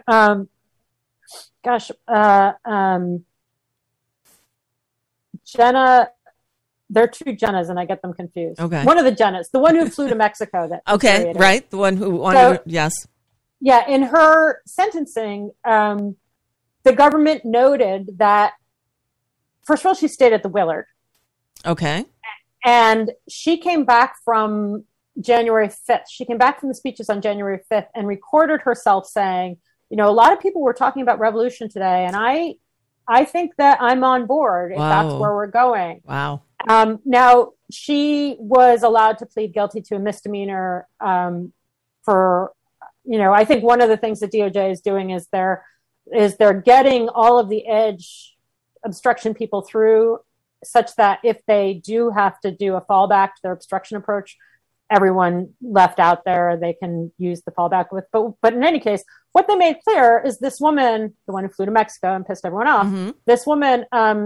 Jenna, there are two Jennas and I get them confused. Okay. One of the Jennas, the one who flew to Mexico. Okay. Right. The one who wanted, yes. Yeah. In her sentencing, the government noted that, first of all, she stayed at the Willard. Okay. And she came back from January 5th. She came back from the speeches on January 5th and recorded herself saying, a lot of people were talking about revolution today. And I think that I'm on board if that's where we're going. Wow. Now, she was allowed to plead guilty to a misdemeanor for, I think one of the things that DOJ is doing is they're getting all of the edge obstruction people through such that if they do have to do a fallback to their obstruction approach, everyone left out there, they can use the fallback with. But in any case, what they made clear is this woman, the one who flew to Mexico and pissed everyone off, this woman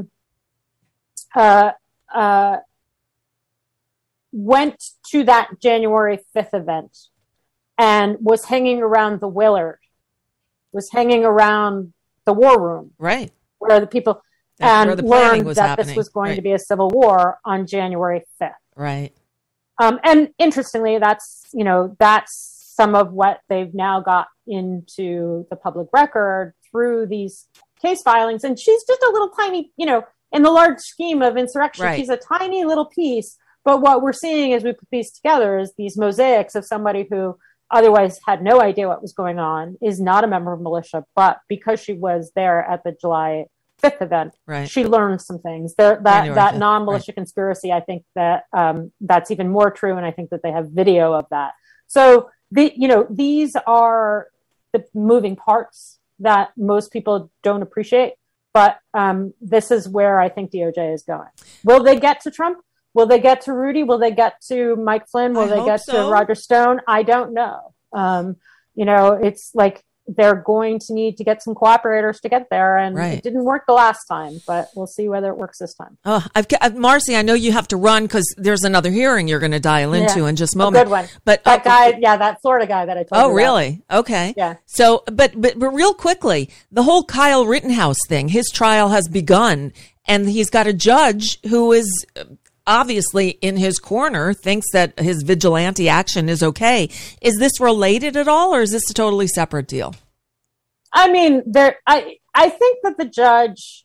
went to that January 5th event and was hanging around the Willard, was hanging around the war room. Right. Where the people... and learned that this was going to be a civil war on January 5th. Right. And interestingly, that's some of what they've now got into the public record through these case filings. And she's just a little tiny, in the large scheme of insurrection, she's a tiny little piece. But what we're seeing as we put these together is these mosaics of somebody who otherwise had no idea what was going on, is not a member of militia, but because she was there at the July 5th event, she learned some things. That non-militia conspiracy, I think that that's even more true, and I think that they have video of that. So these are the moving parts that most people don't appreciate. But this is where I think DOJ is going. Will they get to Trump? Will they get to Rudy? Will they get to Mike Flynn? Will they get to Roger Stone? I don't know. It's like they're going to need to get some cooperators to get there. And It didn't work the last time, but we'll see whether it works this time. Marcy, I know you have to run because there's another hearing you're going to dial into in just a moment. A good one. But that guy, that Florida guy that I told you about. Oh, really? Okay. Yeah. So, but real quickly, the whole Kyle Rittenhouse thing, his trial has begun, and he's got a judge who is obviously in his corner, thinks that his vigilante action is okay. Is this related at all, or is this a totally separate deal? I mean, I think that the judge,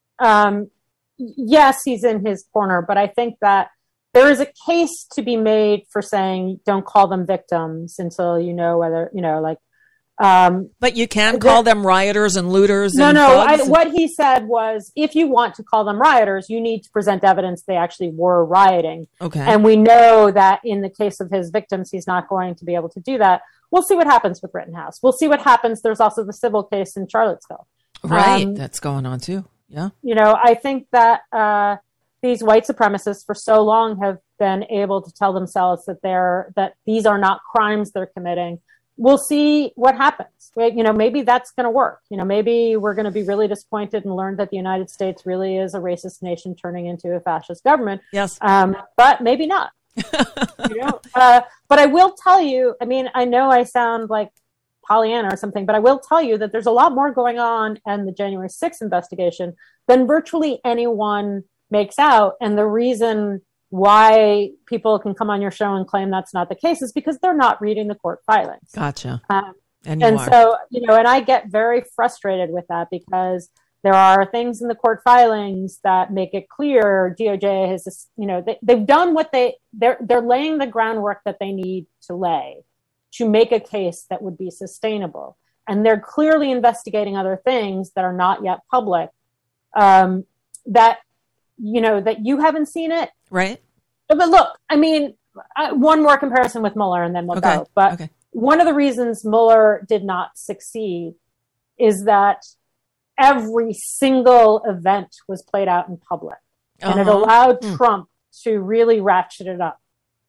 yes, he's in his corner, but I think that there is a case to be made for saying don't call them victims until you know whether, but you can call them rioters and looters. What he said was, if you want to call them rioters, you need to present evidence they actually were rioting. Okay. And we know that in the case of his victims, he's not going to be able to do that. We'll see what happens with Rittenhouse. We'll see what happens. There's also the civil case in Charlottesville. Right. That's going on too. Yeah. I think that these white supremacists for so long have been able to tell themselves that these are not crimes they're committing. We'll see what happens. Maybe that's going to work. Maybe we're going to be really disappointed and learn that the United States really is a racist nation turning into a fascist government. Yes. But maybe not. But I will tell you, I know I sound like Pollyanna or something, but I will tell you that there's a lot more going on in the January 6th investigation than virtually anyone makes out. And the reason why people can come on your show and claim that's not the case is because they're not reading the court filings. Gotcha. And so, and I get very frustrated with that because there are things in the court filings that make it clear DOJ has, they've done what they're laying the groundwork that they need to lay to make a case that would be sustainable. And they're clearly investigating other things that are not yet public, that you haven't seen it. Right. But look, one more comparison with Mueller and then we'll go. But one of the reasons Mueller did not succeed is that every single event was played out in public. And it allowed Trump to really ratchet it up.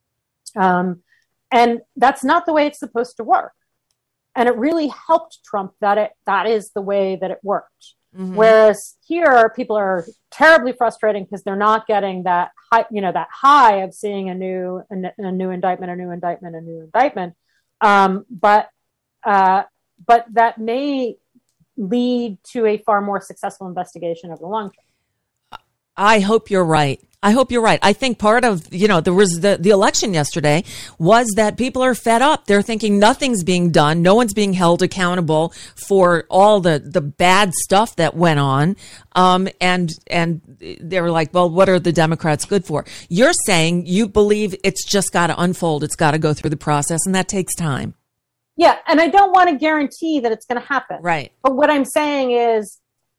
And that's not the way it's supposed to work. And it really helped Trump that is the way that it worked. Mm-hmm. Whereas here, people are terribly frustrating because they're not getting that high of seeing a new indictment. But that may lead to a far more successful investigation over the long term. I hope you're right. I think part of, the election yesterday was that people are fed up. They're thinking nothing's being done. No one's being held accountable for all the bad stuff that went on. And they were like, well, what are the Democrats good for? You're saying you believe it's just got to unfold. It's got to go through the process, and that takes time. Yeah. And I don't want to guarantee that it's going to happen. Right. But what I'm saying is,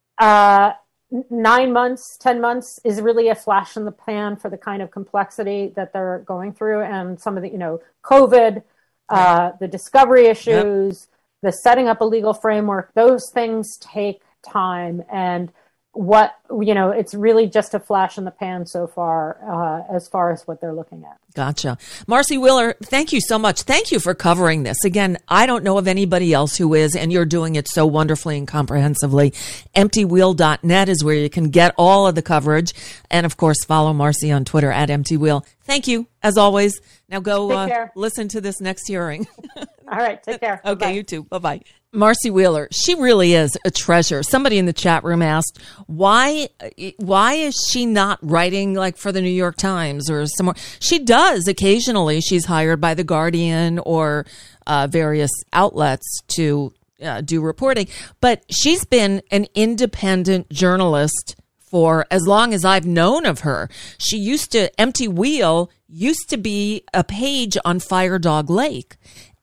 9 months, 10 months is really a flash in the pan for the kind of complexity that they're going through. And some of the, COVID, the discovery issues, the setting up a legal framework, those things take time. And it's really just a flash in the pan so far as what they're looking at. Gotcha. Marcy Wheeler, thank you so much. Thank you for covering this. Again, I don't know of anybody else who is, and you're doing it so wonderfully and comprehensively. EmptyWheel.net is where you can get all of the coverage. And of course, follow Marcy on Twitter at EmptyWheel. Thank you, as always. Now go listen to this next hearing. All right. Take care. Okay, Bye-bye. You too. Bye-bye. Marcy Wheeler, she really is a treasure. Somebody in the chat room asked, why is she not writing like for the New York Times or somewhere? She does occasionally. She's hired by The Guardian or various outlets to do reporting. But she's been an independent journalist for as long as I've known of her. She Empty Wheel used to be a page on Fire Dog Lake.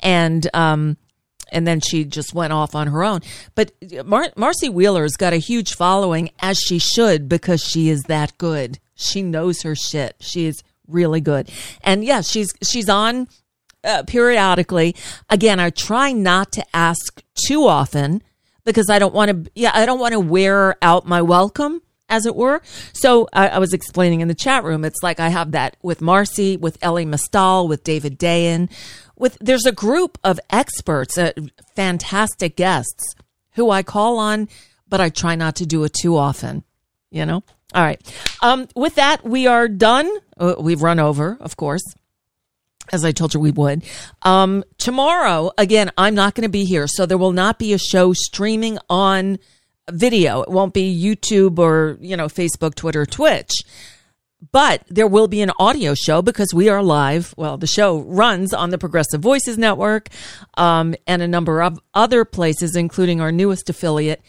And then she just went off on her own. But Marcy Wheeler's got a huge following, as she should, because she is that good. She knows her shit. She is really good. And yeah, she's on periodically. Again, I try not to ask too often because I don't want to wear out my welcome, as it were. So I was explaining in the chat room, it's like I have that with Marcy, with Elie Mystal, with David Dayen. There's a group of experts, fantastic guests who I call on, but I try not to do it too often, you know? All right. With that, we are done. We've run over, of course, as I told you we would. Tomorrow, again, I'm not going to be here, so there will not be a show streaming on video. It won't be YouTube or, Facebook, Twitter, Twitch. But there will be an audio show because we are live. Well, the show runs on the Progressive Voices Network and a number of other places, including our newest affiliate,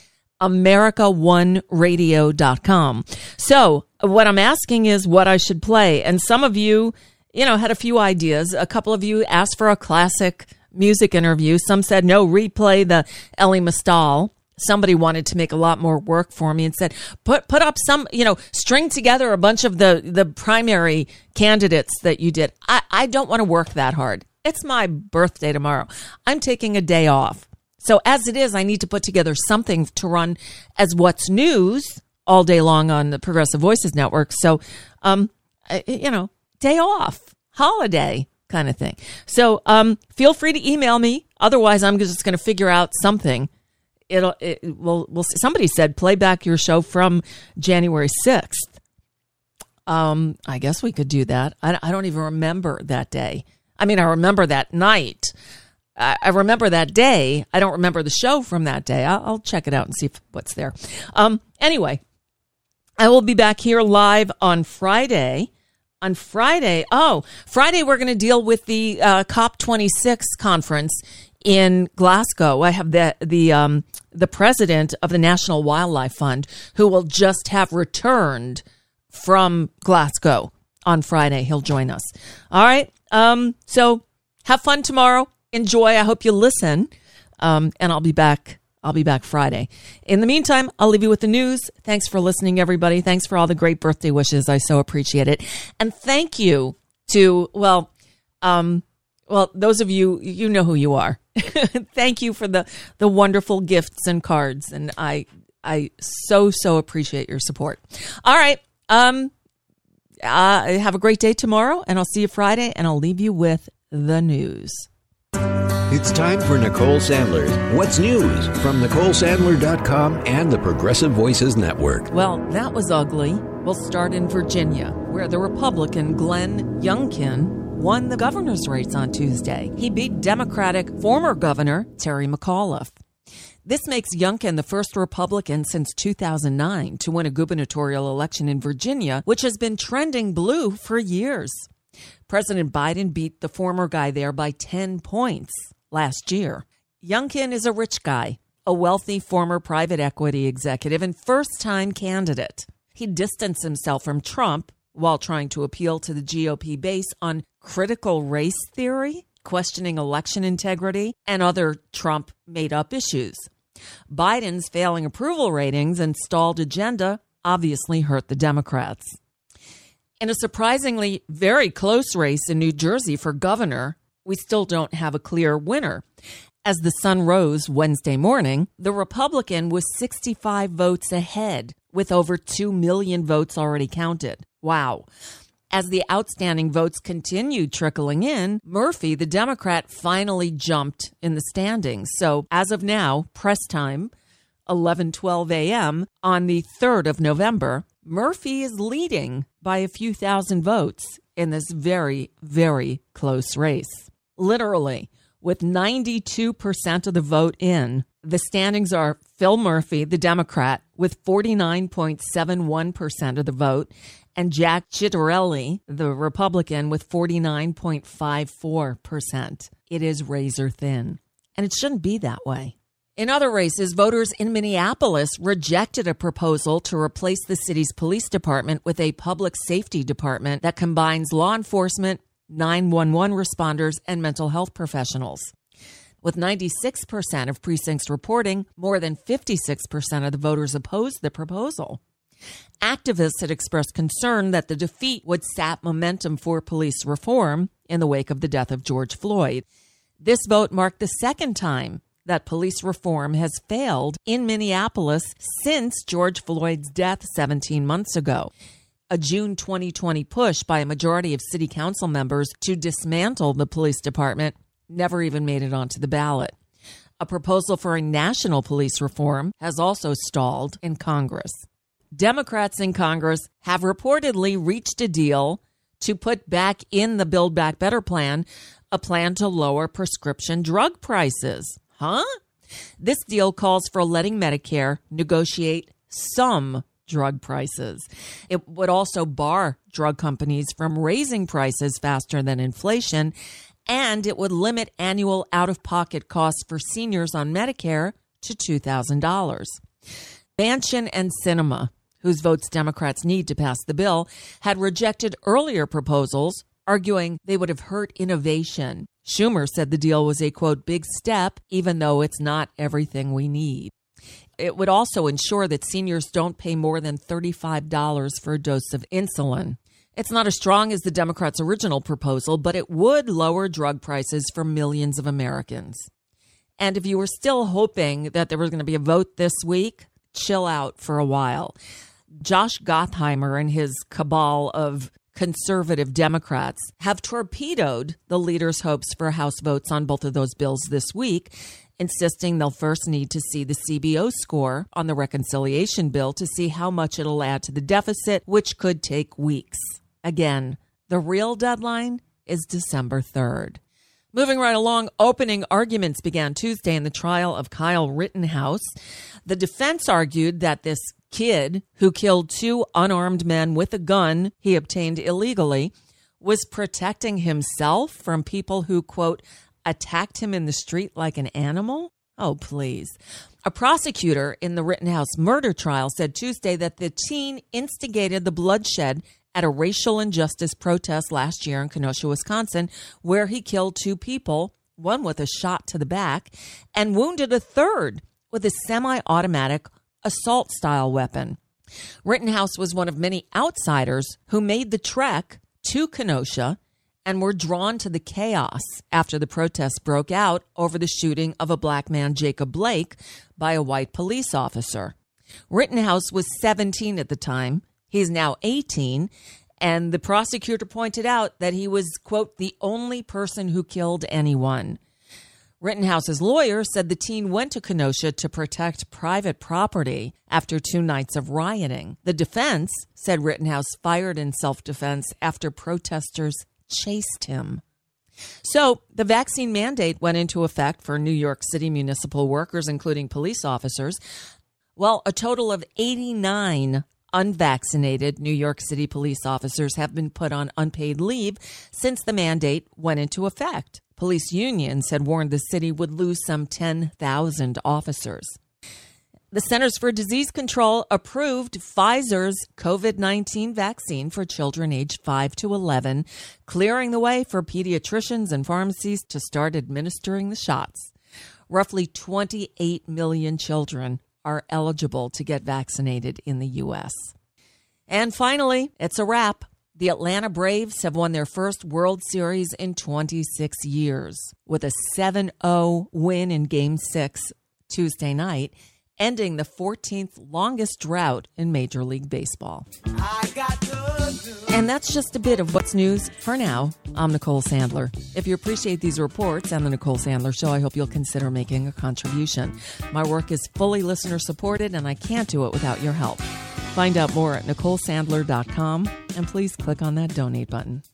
AmericaOneRadio.com. So what I'm asking is what I should play. And some of you, had a few ideas. A couple of you asked for a classic music interview. Some said, no, replay the Elie Mystal. Somebody wanted to make a lot more work for me and said, put up some, string together a bunch of the primary candidates that you did. I don't want to work that hard. It's my birthday tomorrow. I'm taking a day off. So as it is, I need to put together something to run as what's news all day long on the Progressive Voices Network. So, day off, holiday kind of thing. So feel free to email me. Otherwise, I'm just going to figure out something. Somebody said play back your show from January 6th. I guess we could do that. I don't even remember that day. I mean, I remember that night. I remember that day. I don't remember the show from that day. I'll check it out and see what's there. Anyway, I will be back here live on Friday. On Friday, we're going to deal with the COP26 conference in Glasgow. I have the president of the National Wildlife Fund who will just have returned from Glasgow on Friday. He'll join us. All right. So have fun tomorrow. Enjoy. I hope you listen. And I'll be back Friday. In the meantime, I'll leave you with the news. Thanks for listening, everybody. Thanks for all the great birthday wishes. I so appreciate it. And thank you to, those of you, you know who you are. Thank you for the wonderful gifts and cards. And I so appreciate your support. All right. Have a great day tomorrow, and I'll see you Friday, and I'll leave you with the news. It's time for Nicole Sandler's What's News from NicoleSandler.com and the Progressive Voices Network. Well, that was ugly. We'll start in Virginia, where the Republican Glenn Youngkin won the governor's race on Tuesday. He beat Democratic former Governor Terry McAuliffe. This makes Youngkin the first Republican since 2009 to win a gubernatorial election in Virginia, which has been trending blue for years. President Biden beat the former guy there by 10 points last year. Youngkin is a rich guy, a wealthy former private equity executive and first-time candidate. He distanced himself from Trump while trying to appeal to the GOP base on critical race theory, questioning election integrity, and other Trump made-up issues. Biden's failing approval ratings and stalled agenda obviously hurt the Democrats. In a surprisingly very close race in New Jersey for governor, we still don't have a clear winner. As the sun rose Wednesday morning, the Republican was 65 votes ahead, with over 2 million votes already counted. Wow. As the outstanding votes continued trickling in, Murphy, the Democrat, finally jumped in the standings. So as of now, press time, 11:12 a.m. on the 3rd of November, Murphy is leading by a few thousand votes in this very, very close race. Literally, with 92% of the vote in, the standings are Phil Murphy, the Democrat, with 49.71% of the vote, and Jack Ciattarelli, the Republican, with 49.54%. It is razor thin, and it shouldn't be that way. In other races, voters in Minneapolis rejected a proposal to replace the city's police department with a public safety department that combines law enforcement, 911 responders, and mental health professionals. With 96% of precincts reporting, more than 56% of the voters opposed the proposal. Activists had expressed concern that the defeat would sap momentum for police reform in the wake of the death of George Floyd. This vote marked the second time that police reform has failed in Minneapolis since George Floyd's death 17 months ago. A June 2020 push by a majority of city council members to dismantle the police department never even made it onto the ballot. A proposal for a national police reform has also stalled in Congress. Democrats in Congress have reportedly reached a deal to put back in the Build Back Better plan a plan to lower prescription drug prices. Huh? This deal calls for letting Medicare negotiate some drug prices. It would also bar drug companies from raising prices faster than inflation, and it would limit annual out-of-pocket costs for seniors on Medicare to $2,000. Manchin and Sinema, whose votes Democrats need to pass the bill, had rejected earlier proposals, arguing they would have hurt innovation. Schumer said the deal was a, quote, big step, even though it's not everything we need. It would also ensure that seniors don't pay more than $35 for a dose of insulin. It's not as strong as the Democrats' original proposal, but it would lower drug prices for millions of Americans. And if you were still hoping that there was going to be a vote this week, chill out for a while. Josh Gottheimer and his cabal of conservative Democrats have torpedoed the leader's hopes for House votes on both of those bills this week, insisting they'll first need to see the CBO score on the reconciliation bill to see how much it'll add to the deficit, which could take weeks. Again, the real deadline is December 3rd. Moving right along, opening arguments began Tuesday in the trial of Kyle Rittenhouse. The defense argued that this kid who killed two unarmed men with a gun he obtained illegally was protecting himself from people who, quote, attacked him in the street like an animal? Oh, please. A prosecutor in the Rittenhouse murder trial said Tuesday that the teen instigated the bloodshed at a racial injustice protest last year in Kenosha, Wisconsin, where he killed two people, one with a shot to the back, and wounded a third with a semi-automatic assault-style weapon. Rittenhouse was one of many outsiders who made the trek to Kenosha and were drawn to the chaos after the protests broke out over the shooting of a black man, Jacob Blake, by a white police officer. Rittenhouse was 17 at the time. He's now 18, and the prosecutor pointed out that he was, quote, the only person who killed anyone. Rittenhouse's lawyer said the teen went to Kenosha to protect private property after 2 nights of rioting. The defense said Rittenhouse fired in self-defense after protesters chased him. So the vaccine mandate went into effect for New York City municipal workers, including police officers. Well, a total of 89 unvaccinated New York City police officers have been put on unpaid leave since the mandate went into effect. Police unions had warned the city would lose some 10,000 officers. The Centers for Disease Control approved Pfizer's COVID-19 vaccine for children aged 5 to 11, clearing the way for pediatricians and pharmacies to start administering the shots. Roughly 28 million children are eligible to get vaccinated in the U.S. And finally, it's a wrap. The Atlanta Braves have won their first World Series in 26 years with a 7-0 win in Game 6 Tuesday night, ending the 14th longest drought in Major League Baseball. And that's just a bit of what's news for now. I'm Nicole Sandler. If you appreciate these reports and the Nicole Sandler Show, I hope you'll consider making a contribution. My work is fully listener supported, and I can't do it without your help. Find out more at NicoleSandler.com, and please click on that donate button.